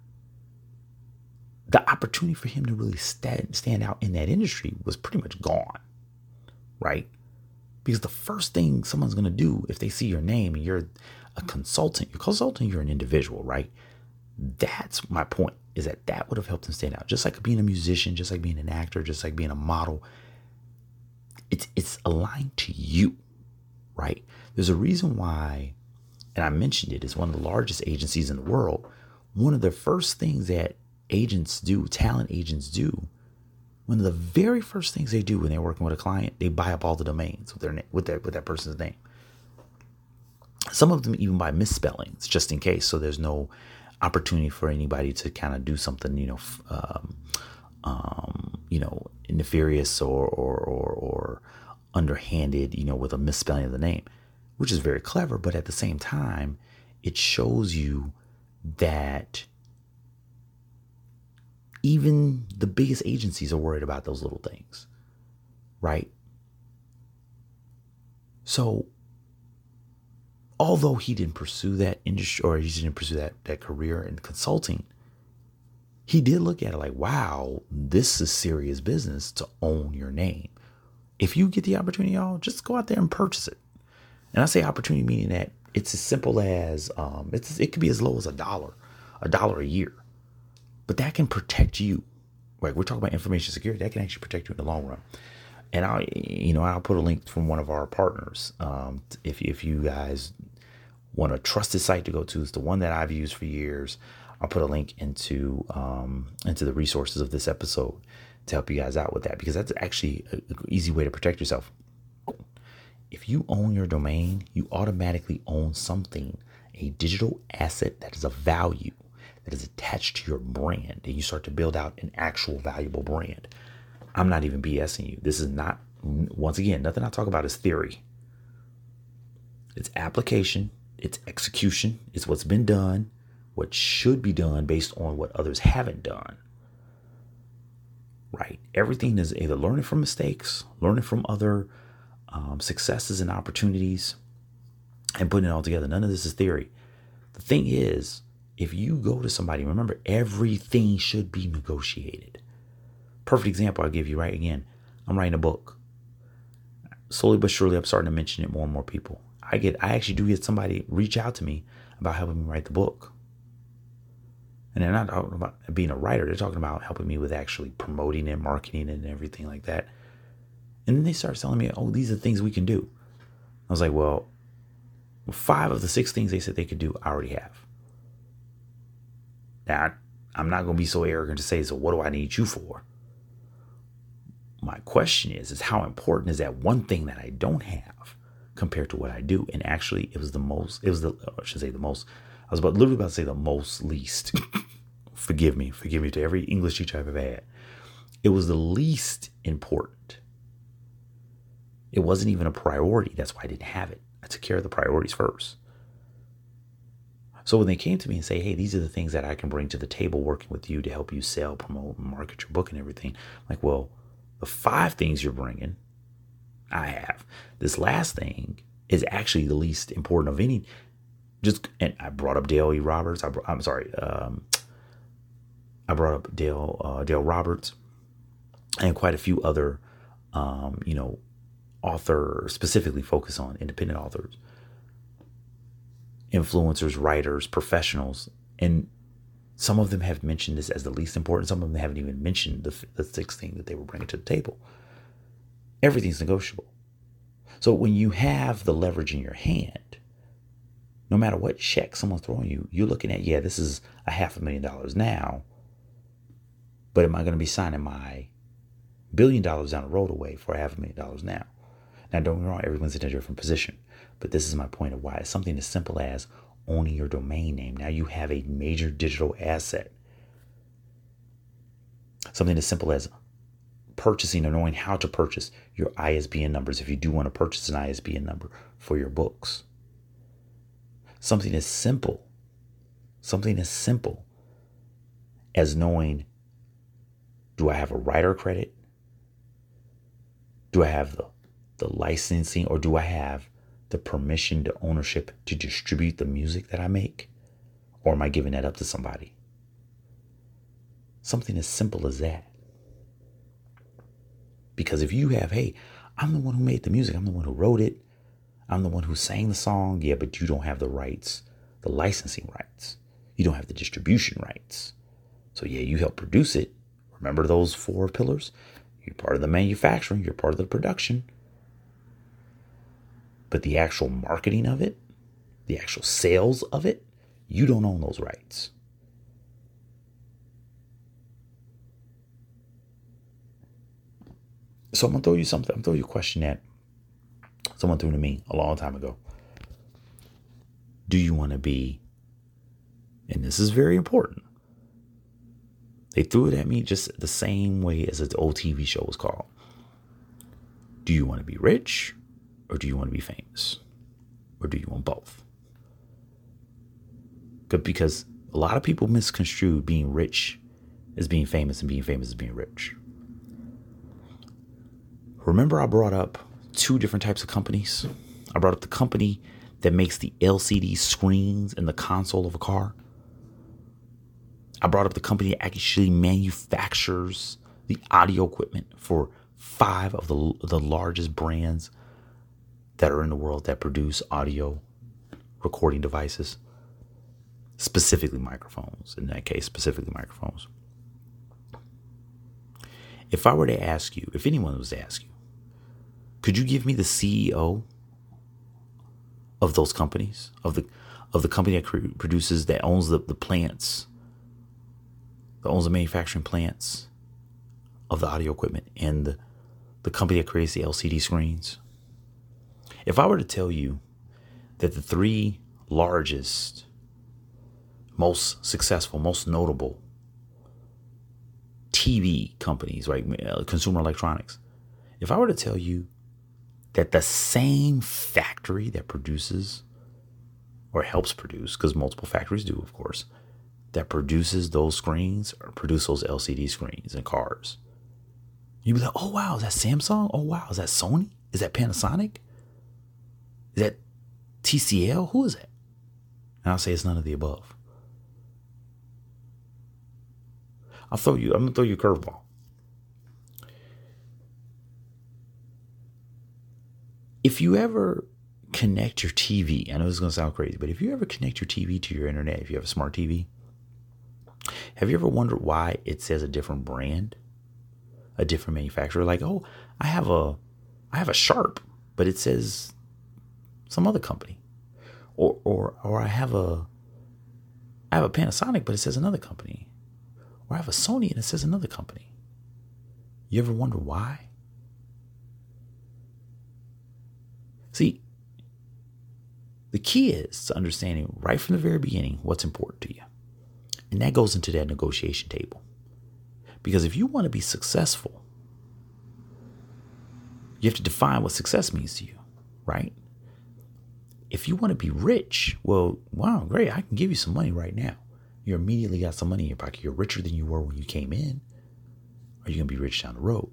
the opportunity for him to really stand out in that industry was pretty much gone, right? Because the first thing someone's going to do if they see your name and you're a consultant, you're an individual, right? That's my point, is that would have helped him stand out. Just like being a musician, just like being an actor, just like being a model. It's aligned to you, right? There's a reason why, and I mentioned it, it's one of the largest agencies in the world. One of the first things that agents do, talent agents do, one of the very first things they do when they're working with a client, they buy up all the domains with that person's name. Some of them even buy misspellings just in case, so there's no opportunity for anybody to kind of do something, nefarious or underhanded, with a misspelling of the name, which is very clever. But at the same time, it shows you that even the biggest agencies are worried about those little things, right? So although he didn't pursue that industry, or he didn't pursue that career in consulting, he did look at it like, wow, this is serious business to own your name. If you get the opportunity, y'all, just go out there and purchase it. And I say opportunity meaning that it's as simple as, it could be as low as $1 a year. But that can protect you. Like, we're talking about information security, that can actually protect you in the long run. And I'll put a link from one of our partners. If you guys want a trusted site to go to, it's the one that I've used for years. I'll put a link into the resources of this episode to help you guys out with that, because that's actually an easy way to protect yourself. If you own your domain, you automatically own something, a digital asset that is of value, that is attached to your brand, and you start to build out an actual valuable brand. I'm not even BSing you. This is not, once again, nothing I talk about is theory. It's application, it's execution, it's what's been done, what should be done based on what others haven't done. Right? Everything is either learning from mistakes, learning from other successes and opportunities, and putting it all together. None of this is theory. The thing is, if you go to somebody, remember, everything should be negotiated. Perfect example I'll give you right again. I'm writing a book. Slowly but surely, I'm starting to mention it more and more people. I actually do get somebody reach out to me about helping me write the book. And they're not talking about being a writer. They're talking about helping me with actually promoting it, marketing it, and everything like that. And then they start telling me, oh, these are things we can do. I was like, well, 5 of the 6 things they said they could do, I already have. Now, I'm not going to be so arrogant to say, so what do I need you for? My question is how important is that one thing that I don't have compared to what I do? And actually, I was literally about to say the most least. Forgive me to every English teacher I've ever had. It was the least important. It wasn't even a priority. That's why I didn't have it. I took care of the priorities first. So when they came to me and say, hey, these are the things that I can bring to the table working with you to help you sell, promote, and market your book and everything. I'm like, well, the 5 things you're bringing, I have. This last thing is actually the least important of any. And I brought up Dale E. Roberts. I brought up Dale Roberts and quite a few other, authors specifically focus on independent authors, influencers, writers, professionals. And some of them have mentioned this as the least important. Some of them haven't even mentioned the 6th thing that they were bringing to the table. Everything's negotiable. So when you have the leverage in your hand, no matter what check someone's throwing you, you're looking at, yeah, this is $500,000 now, but am I going to be signing my $1 billion down the road away for $500,000 now? Now, don't get me wrong, everyone's in a different position, but this is my point of why it's something as simple as owning your domain name. Now you have a major digital asset. Something as simple as purchasing or knowing how to purchase your ISBN numbers if you do want to purchase an ISBN number for your books. Something as simple as knowing, do I have a writer credit? Do I have the licensing, or do I have the permission, the ownership to distribute the music that I make? Or am I giving that up to somebody? Something as simple as that. Because if you have, hey, I'm the one who made the music, I'm the one who wrote it, I'm the one who sang the song, yeah, but you don't have the rights, the licensing rights. You don't have the distribution rights. So yeah, you help produce it. Remember those 4 pillars? You're part of the manufacturing, you're part of the production. But the actual marketing of it, the actual sales of it, you don't own those rights. So I'm going to throw you something. I'm going to throw you a question that someone threw to me a long time ago. Do you want to be, and this is very important, they threw it at me just the same way as the old TV show was called. Do you want to be rich or do you want to be famous? Or do you want both? Because a lot of people misconstrue being rich as being famous and being famous as being rich. Remember I brought up 2 different types of companies? I brought up the company that makes the LCD screens in the console of a car. I brought up the company that actually manufactures the audio equipment for 5 of the largest brands that are in the world that produce audio recording devices, specifically microphones. In that case, specifically microphones. If I were to ask you, if anyone was to ask you, could you give me the CEO of those companies, of the company that produces, that owns the plants, that owns the manufacturing plants of the audio equipment, and the company that creates the LCD screens? If I were to tell you that the 3 largest, most successful, most notable TV companies, right, consumer electronics, if I were to tell you that the same factory that produces or helps produce, because multiple factories do, of course, that produces those screens or produce those LCD screens in cars, you'd be like, oh, wow, is that Samsung? Oh, wow, is that Sony? Is that Panasonic? Is that TCL? Who is that? And I'll say it's none of the above. I'm going to throw you a curveball. If you ever connect your TV, I know this is going to sound crazy, but if you ever connect your TV to your internet, if you have a smart TV, have you ever wondered why it says a different brand, a different manufacturer? Like, oh, I have a Sharp, but it says some other company, or I have a Panasonic, but it says another company, or I have a Sony and it says another company. You ever wonder why? See, the key is to understanding right from the very beginning what's important to you. And that goes into that negotiation table. Because if you want to be successful, you have to define what success means to you, right? If you want to be rich, well, wow, great, I can give you some money right now. You immediately got some money in your pocket. You're richer than you were when you came in. Or you're going to be rich down the road.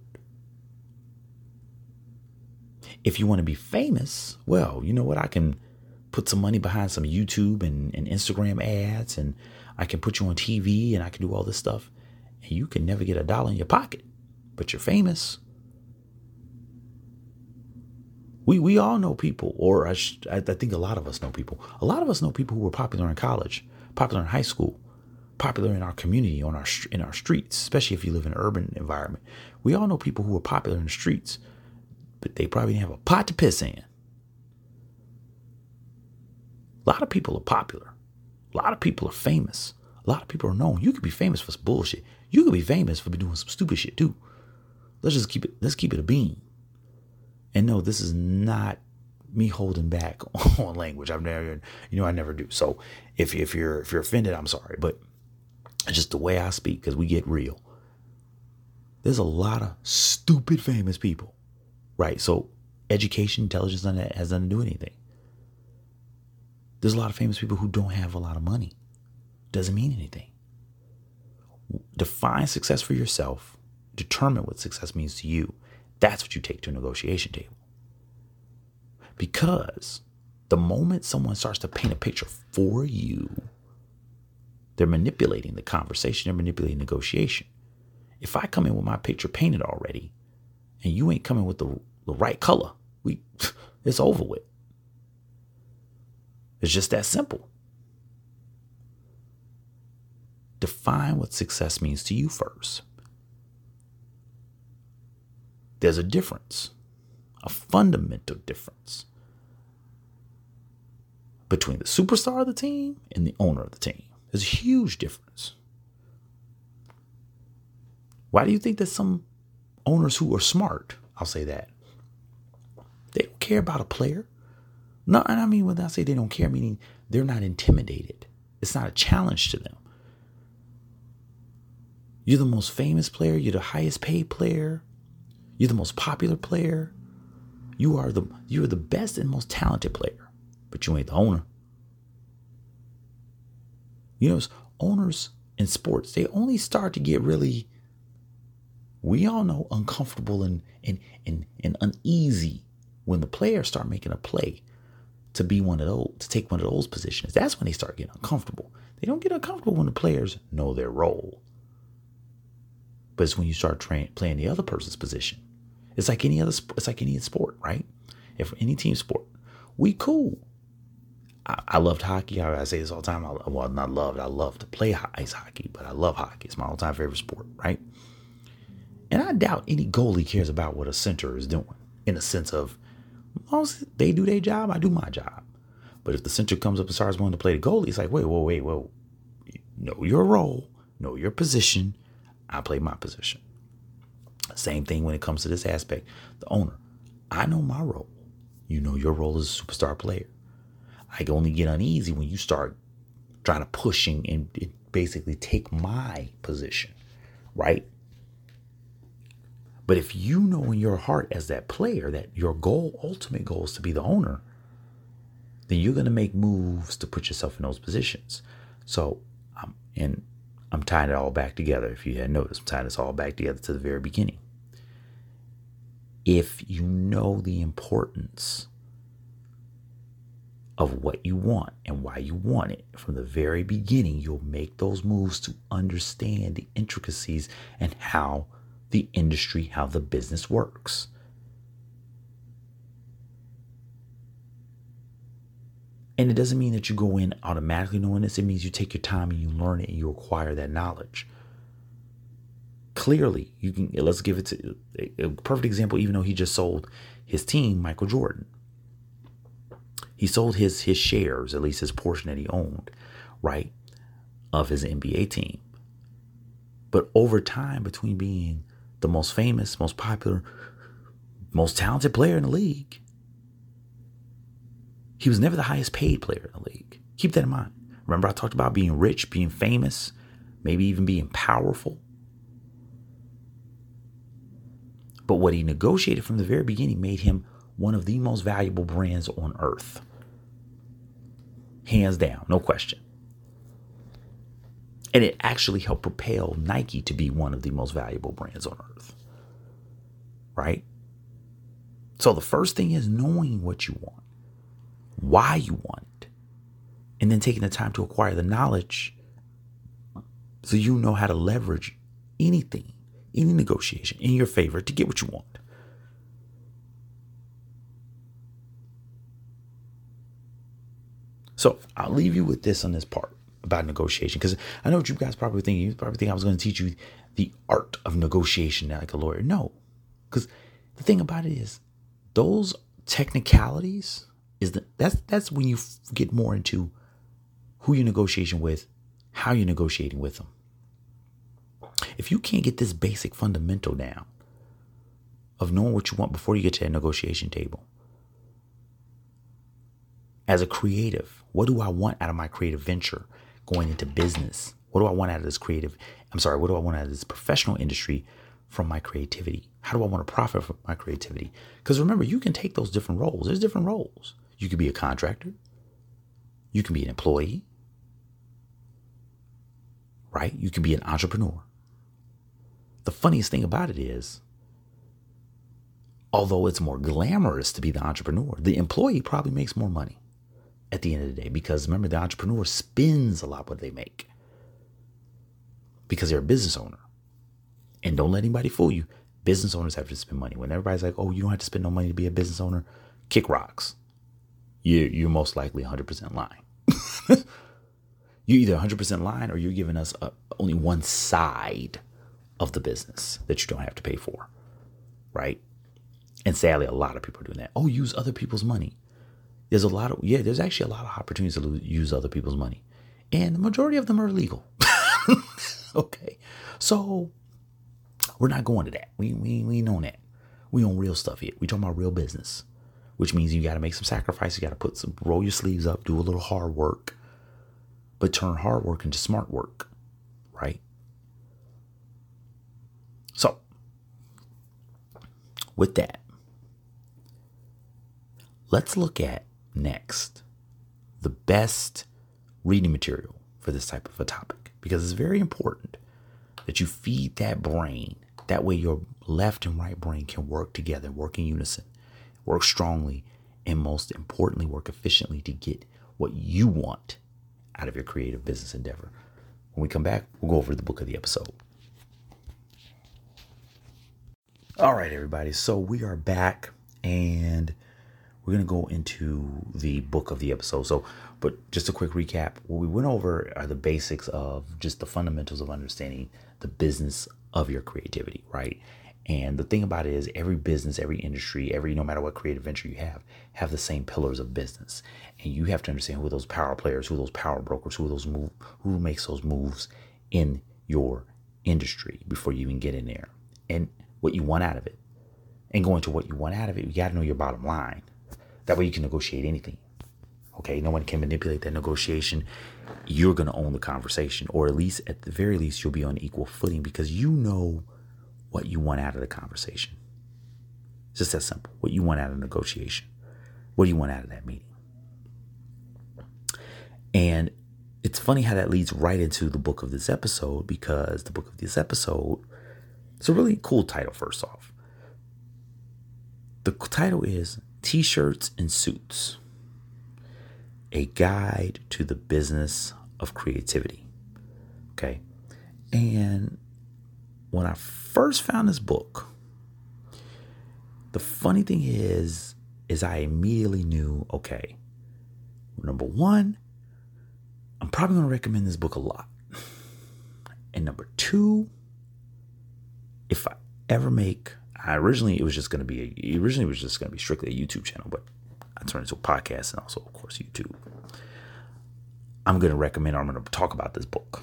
If you want to be famous, well, you know what? I can put some money behind some YouTube and Instagram ads, and I can put you on TV, and I can do all this stuff. And you can never get a dollar in your pocket, but you're famous. We all know people, or I think a lot of us know people. A lot of us know people who were popular in college, popular in high school, popular in our community, in our streets, especially if you live in an urban environment. We all know people who were popular in the streets, but they probably didn't have a pot to piss in. A lot of people are popular. A lot of people are famous. A lot of people are known. You could be famous for some bullshit. You could be famous for doing some stupid shit too. Let's keep it a bean. And no, this is not me holding back on language. I never do. So if you're offended, I'm sorry, but it's just the way I speak, because we get real. There's a lot of stupid famous people. Right, so education, intelligence, none of that has nothing to do with anything. There's a lot of famous people who don't have a lot of money. Doesn't mean anything. Define success for yourself. Determine what success means to you. That's what you take to a negotiation table. Because The moment someone starts to paint a picture for you, they're manipulating the conversation, they're manipulating negotiation. If I come in with my picture painted already and you ain't coming with the right color, it's over with. It's just that simple. Define what success means to you first. There's a difference, a fundamental difference between the superstar of the team and the owner of the team. There's a huge difference. Why do you think that some owners who are smart, I'll say that, they don't care about a player? No, and I mean, when I say they don't care, meaning they're not intimidated. It's not a challenge to them. You're the most famous player. You're the highest paid player. You're the most popular player. You're the best and most talented player, but you ain't the owner. You know, owners in sports, they only start to get really, we all know, uncomfortable and uneasy when the players start making a play to be one of those, to take one of those positions. That's when they start getting uncomfortable. They don't get uncomfortable when the players know their role. But it's when you start playing the other person's position. It's like any other sport, right? If any team sport, we cool. I loved hockey. I say this all the time. I love to play ice hockey, but I love hockey. It's my all-time favorite sport, right? And I doubt any goalie cares about what a center is doing, in a sense of, well, they do their job, I do my job. But if the center comes up and starts wanting to play the goalie, it's like, wait. Know your role, know your position. I play my position. Same thing when it comes to this aspect. The owner, I know my role. You know your role as a superstar player. I can only get uneasy when you start trying to pushing and basically take my position, right? But if you know in your heart as that player that your ultimate goal is to be the owner, then you're going to make moves to put yourself in those positions. So I'm tying it all back together. If you hadn't noticed, I'm tying this all back together to the very beginning. If you know the importance of what you want and why you want it from the very beginning, you'll make those moves to understand the intricacies and how the industry, how the business works. And it doesn't mean that you go in automatically knowing this. It means you take your time and you learn it and you acquire that knowledge. Clearly, let's give it to a perfect example, even though he just sold his team, Michael Jordan. He sold his shares, at least his portion that he owned, right, of his NBA team. But over time, between being the most famous, most popular, most talented player in the league, he was never the highest paid player in the league. Keep that in mind. Remember I talked about being rich, being famous, maybe even being powerful. But what he negotiated from the very beginning made him one of the most valuable brands on earth. Hands down, no question. And it actually helped propel Nike to be one of the most valuable brands on earth. Right? So the first thing is knowing what you want, why you want it, and then taking the time to acquire the knowledge so you know how to leverage anything, any negotiation in your favor to get what you want. So I'll leave you with this on this part about negotiation, because I know what you guys probably think. You probably think I was going to teach you the art of negotiation like a lawyer. No, because the thing about it is those technicalities that's when you get more into who you're negotiating with, how you're negotiating with them. If you can't get this basic fundamental down of knowing what you want before you get to that negotiation table, as a creative, what do I want out of my creative venture going into business? What do I want out of this what do I want out of this professional industry from my creativity? How do I want to profit from my creativity? Because remember, you can take those different roles. There's different roles. You could be a contractor. You can be an employee. Right? You can be an entrepreneur. The funniest thing about it is, although it's more glamorous to be the entrepreneur, the employee probably makes more money. at the end of the day, because remember, the entrepreneur spends a lot what they make because they're a business owner. And don't let anybody fool you. Business owners have to spend money. When everybody's like, oh, you don't have to spend no money to be a business owner, kick rocks. You're most likely 100% lying. You're either 100% lying or you're giving us only one side of the business that you don't have to pay for, right? And sadly, a lot of people are doing that. Oh, use other people's money. There's actually a lot of opportunities to use other people's money. And the majority of them are illegal. Okay. So we're not going to that. We know that. We own real stuff here. We talking about real business, which means you got to make some sacrifice. You got to roll your sleeves up, do a little hard work, but turn hard work into smart work, right? So with that, let's look at next the best reading material for this type of a topic, because it's very important that you feed that brain. That way your left and right brain can work together, work in unison, work strongly, and most importantly, work efficiently to get what you want out of your creative business endeavor. When we come back, we'll go over the book of the episode. All right, everybody. So we are back and we're going to go into the book of the episode. But just a quick recap. What we went over are the basics of just the fundamentals of understanding the business of your creativity, right? And the thing about it is every business, every industry, no matter what creative venture you have the same pillars of business. And you have to understand who are those power players, who are those power brokers, who makes those moves in your industry before you even get in there, and what you want out of it. And going to what you want out of it, you got to know your bottom line. That way you can negotiate anything. Okay, no one can manipulate that negotiation. You're going to own the conversation, or at the very least, you'll be on equal footing because you know what you want out of the conversation. It's just that simple. What you want out of negotiation. What do you want out of that meeting? And it's funny how that leads right into the book of this episode, because the book of this episode, it's a really cool title, first off. The title is T-Shirts and Suits, a guide to the business of creativity. Okay. And when I first found this book, the funny thing is I immediately knew, okay, number one, I'm probably going to recommend this book a lot. And number two, if I ever originally it was just going to be strictly a YouTube channel, but I turned it into a podcast and also, of course, YouTube. I'm going to talk about this book.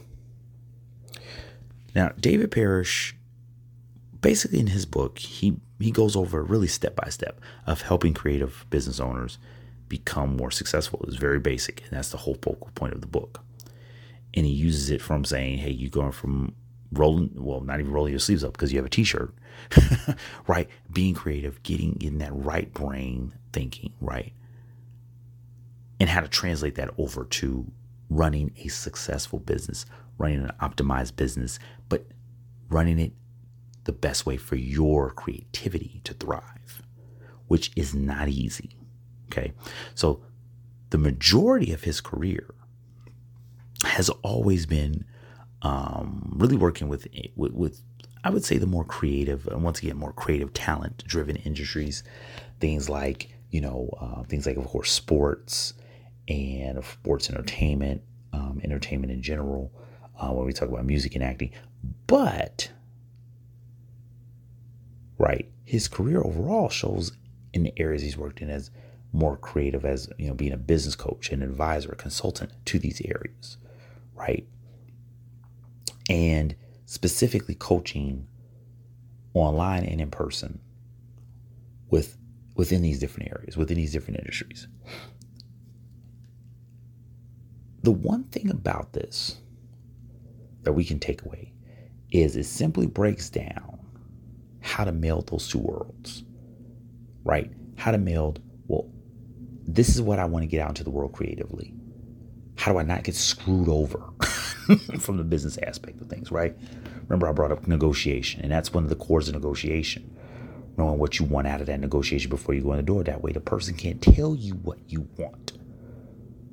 Now, David Parrish, basically in his book, he goes over really step by step of helping creative business owners become more successful. It's very basic, and that's the whole focal point of the book. And he uses it from saying, hey, you're going from not even rolling your sleeves up because you have a t-shirt, right? Being creative, getting in that right brain thinking, right? And how to translate that over to running a successful business, running an optimized business, but running it the best way for your creativity to thrive, which is not easy. Okay. So the majority of his career has always been really working with I would say the more creative, and once again, more creative talent driven industries, things like, of course, sports and sports entertainment, entertainment in general, when we talk about music and acting. But, right, his career overall shows in the areas he's worked in as more creative, as, being a business coach, an advisor, a consultant to these areas, right? And specifically coaching online and in person within these different areas, within these different industries. The one thing about this that we can take away is it simply breaks down how to meld those two worlds, right? How to meld, this is what I want to get out into the world creatively. How do I not get screwed over from the business aspect of things, right? Remember, I brought up negotiation, and that's one of the cores of negotiation. Knowing what you want out of that negotiation before you go in the door. That way the person can't tell you what you want.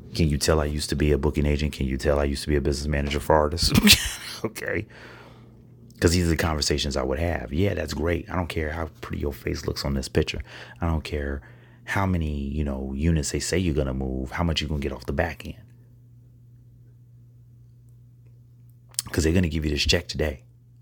Can you tell I used to be a booking agent? Can you tell I used to be a business manager for artists? Okay. Because these are the conversations I would have. Yeah, that's great. I don't care how pretty your face looks on this picture. I don't care how many, units they say you're going to move, how much you're going to get off the back end. Because they're going to give you this check today.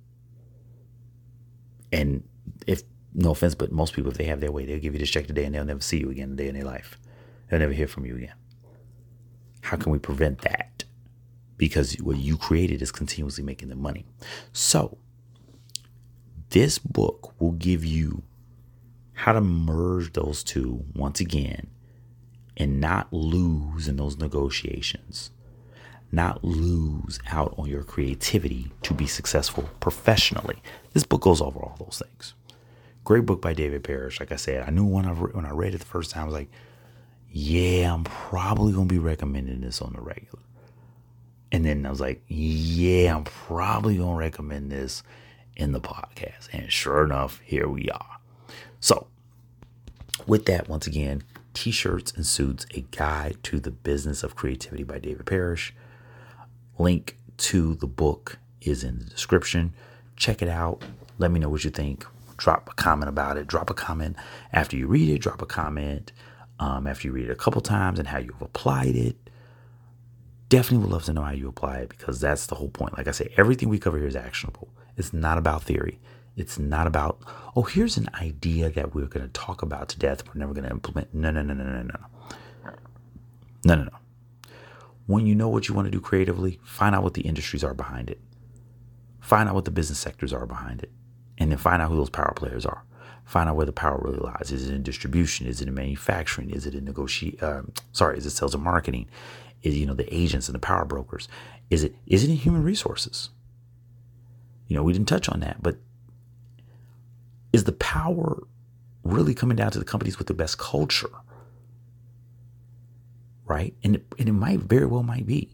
And if, no offense, but most people, if they have their way, they'll give you this check today and they'll never see you again a day in their life. They'll never hear from you again. How can we prevent that? Because what you created is continuously making the money. So this book will give you how to merge those two once again and not lose in those negotiations, not lose out on your creativity to be successful professionally. This book goes over all those things. Great book by David Parrish. Like I said, I knew when I read it the first time, I was like, yeah, I'm probably going to be recommending this on the regular. And then I was like, yeah, I'm probably going to recommend this in the podcast. And sure enough, here we are. So with that, once again, T-shirts and Suits, A Guide to the Business of Creativity by David Parrish. Link to the book is in the description. Check it out. Let me know what you think. Drop a comment about it. Drop a comment after you read it. Drop a comment after you read it a couple times and how you've applied it. Definitely would love to know how you apply it, because that's the whole point. Like I say, everything we cover here is actionable. It's not about theory. It's not about, oh, here's an idea that we're going to talk about to death. We're never going to implement. No. When you know what you want to do creatively, find out what the industries are behind it. Find out what the business sectors are behind it. And then find out who those power players are. Find out where the power really lies. Is it in distribution? Is it in manufacturing? Is it in is it sales and marketing? Is the agents and the power brokers? Is it in human resources? We didn't touch on that, but is the power really coming down to the companies with the best culture? Right? And it might very well might be.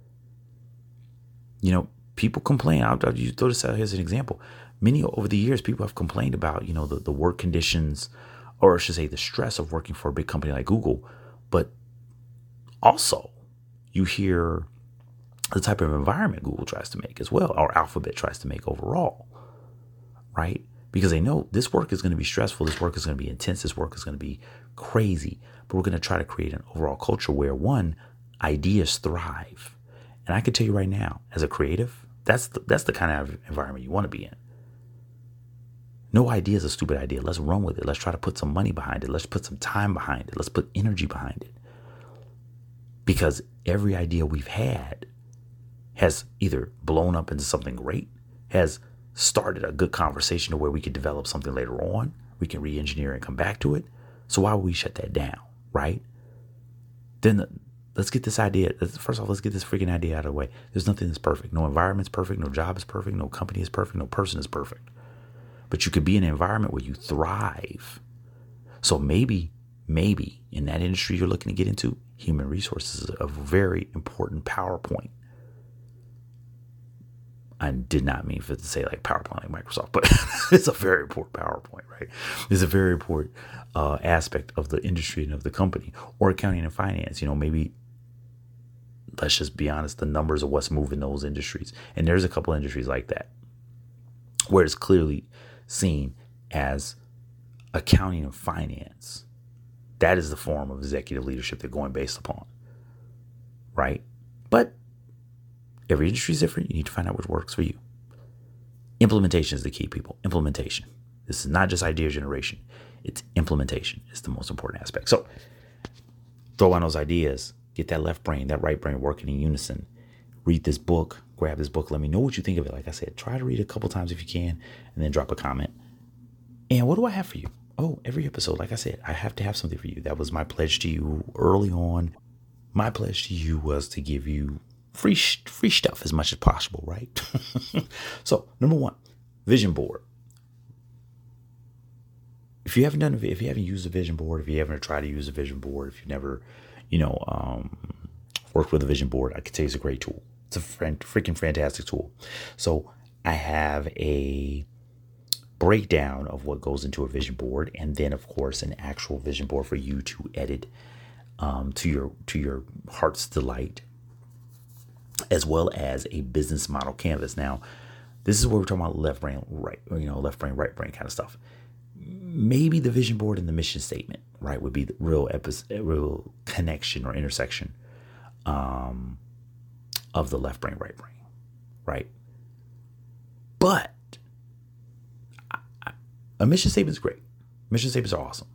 People complain. I'll throw this out here as an example. Many over the years, people have complained about, the work conditions, or I should say the stress of working for a big company like Google. But also, you hear the type of environment Google tries to make as well, or Alphabet tries to make overall, right? Because they know this work is going to be stressful. This work is going to be intense. This work is going to be crazy. But we're going to try to create an overall culture where, one, ideas thrive. And I can tell you right now, as a creative, that's the kind of environment you want to be in. No idea is a stupid idea. Let's run with it. Let's try to put some money behind it. Let's put some time behind it. Let's put energy behind it. Because every idea we've had has either blown up into something great, has started a good conversation to where we could develop something later on. We can re-engineer and come back to it. So why would we shut that down, right? Then let's get this idea. First off, let's get this freaking idea out of the way. There's nothing that's perfect. No environment's perfect. No job is perfect. No company is perfect. No person is perfect. But you could be in an environment where you thrive. So maybe in that industry you're looking to get into, human resources is a very important PowerPoint. I did not mean for it to say like PowerPoint like Microsoft, but it's a very important PowerPoint, right? It's a very important aspect of the industry and of the company. Or accounting and finance, maybe, let's just be honest, the numbers of what's moving those industries. And there's a couple industries like that where it's clearly seen as accounting and finance. That is the form of executive leadership they're going based upon, right? But every industry is different. You need to find out what works for you. Implementation is the key, people. Implementation. This is not just idea generation. It's implementation. It's the most important aspect. So throw on those ideas. Get that left brain, that right brain working in unison. Read this book. Grab this book. Let me know what you think of it. Like I said, try to read it a couple times if you can, and then drop a comment. And what do I have for you? Oh, every episode, like I said, I have to have something for you. That was my pledge to you early on. My pledge to you was to give you free stuff as much as possible, right? So, number one, vision board. If you haven't used a vision board, if you haven't tried to use a vision board, if you've never, worked with a vision board, I can tell you it's a great tool. It's a freaking fantastic tool. So I have a breakdown of what goes into a vision board, and then of course an actual vision board for you to edit to your heart's delight, as well as a business model canvas. Now, this is where we're talking about left brain, right brain kind of stuff. Maybe the vision board and the mission statement, right, would be the real connection or intersection of the left brain, right brain, right? But a mission statement is great. Mission statements are awesome.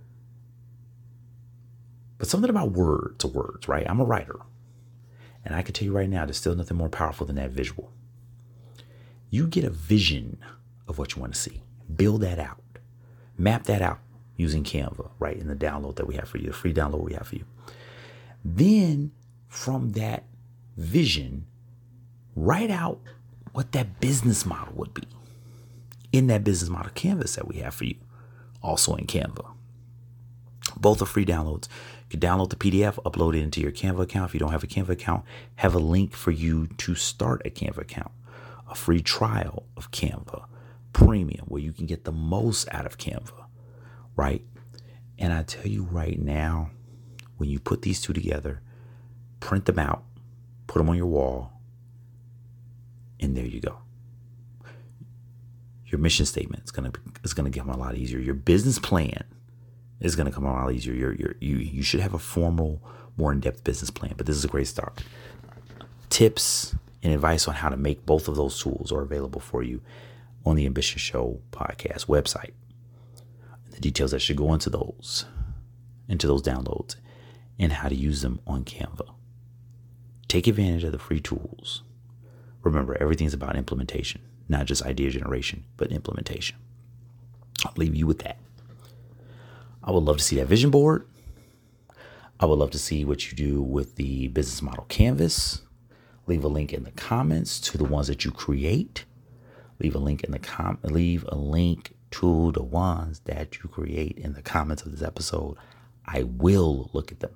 But something about words, right? I'm a writer. And I can tell you right now, there's still nothing more powerful than that visual. You get a vision of what you want to see. Build that out. Map that out using Canva, right? In the download that we have for you, the free download we have for you. Then from that vision, write out what that business model would be in that business model canvas that we have for you, also in Canva. Both are free downloads. You can download the PDF, upload it into your Canva account. If you don't have a Canva account, have a link for you to start a Canva account, a free trial of Canva Premium, where you can get the most out of Canva, right? And I tell you right now, when you put these two together, print them out, put them on your wall, and there you go. Your mission statement is gonna become a lot easier. Your business plan is gonna come a lot easier. You should have a formal, more in-depth business plan, but this is a great start. Tips and advice on how to make both of those tools are available for you on the Ambition Show podcast website. The details that should go into those downloads, and how to use them on Canva. Take advantage of the free tools. Remember, everything's about implementation, not just idea generation, but implementation. I'll leave you with that. I would love to see that vision board. I would love to see what you do with the business model canvas. Leave a link in the comments to the ones that you create. Leave a link to the ones that you create in the comments of this episode. I will look at them.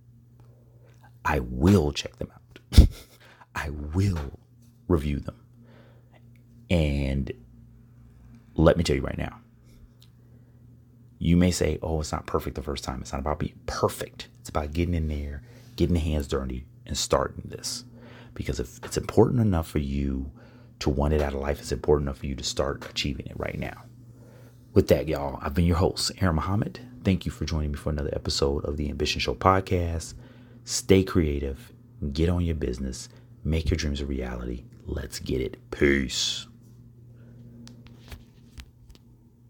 I will check them out. I will review them. And let me tell you right now, you may say, oh, it's not perfect the first time. It's not about being perfect. It's about getting in there, getting the hands dirty, and starting this. Because if it's important enough for you to want it out of life, it's important enough for you to start achieving it right now. With that, y'all, I've been your host, Aaron Muhammad. Thank you for joining me for another episode of the Ambition Show podcast. Stay creative, get on your business, make your dreams a reality. Let's get it. Peace.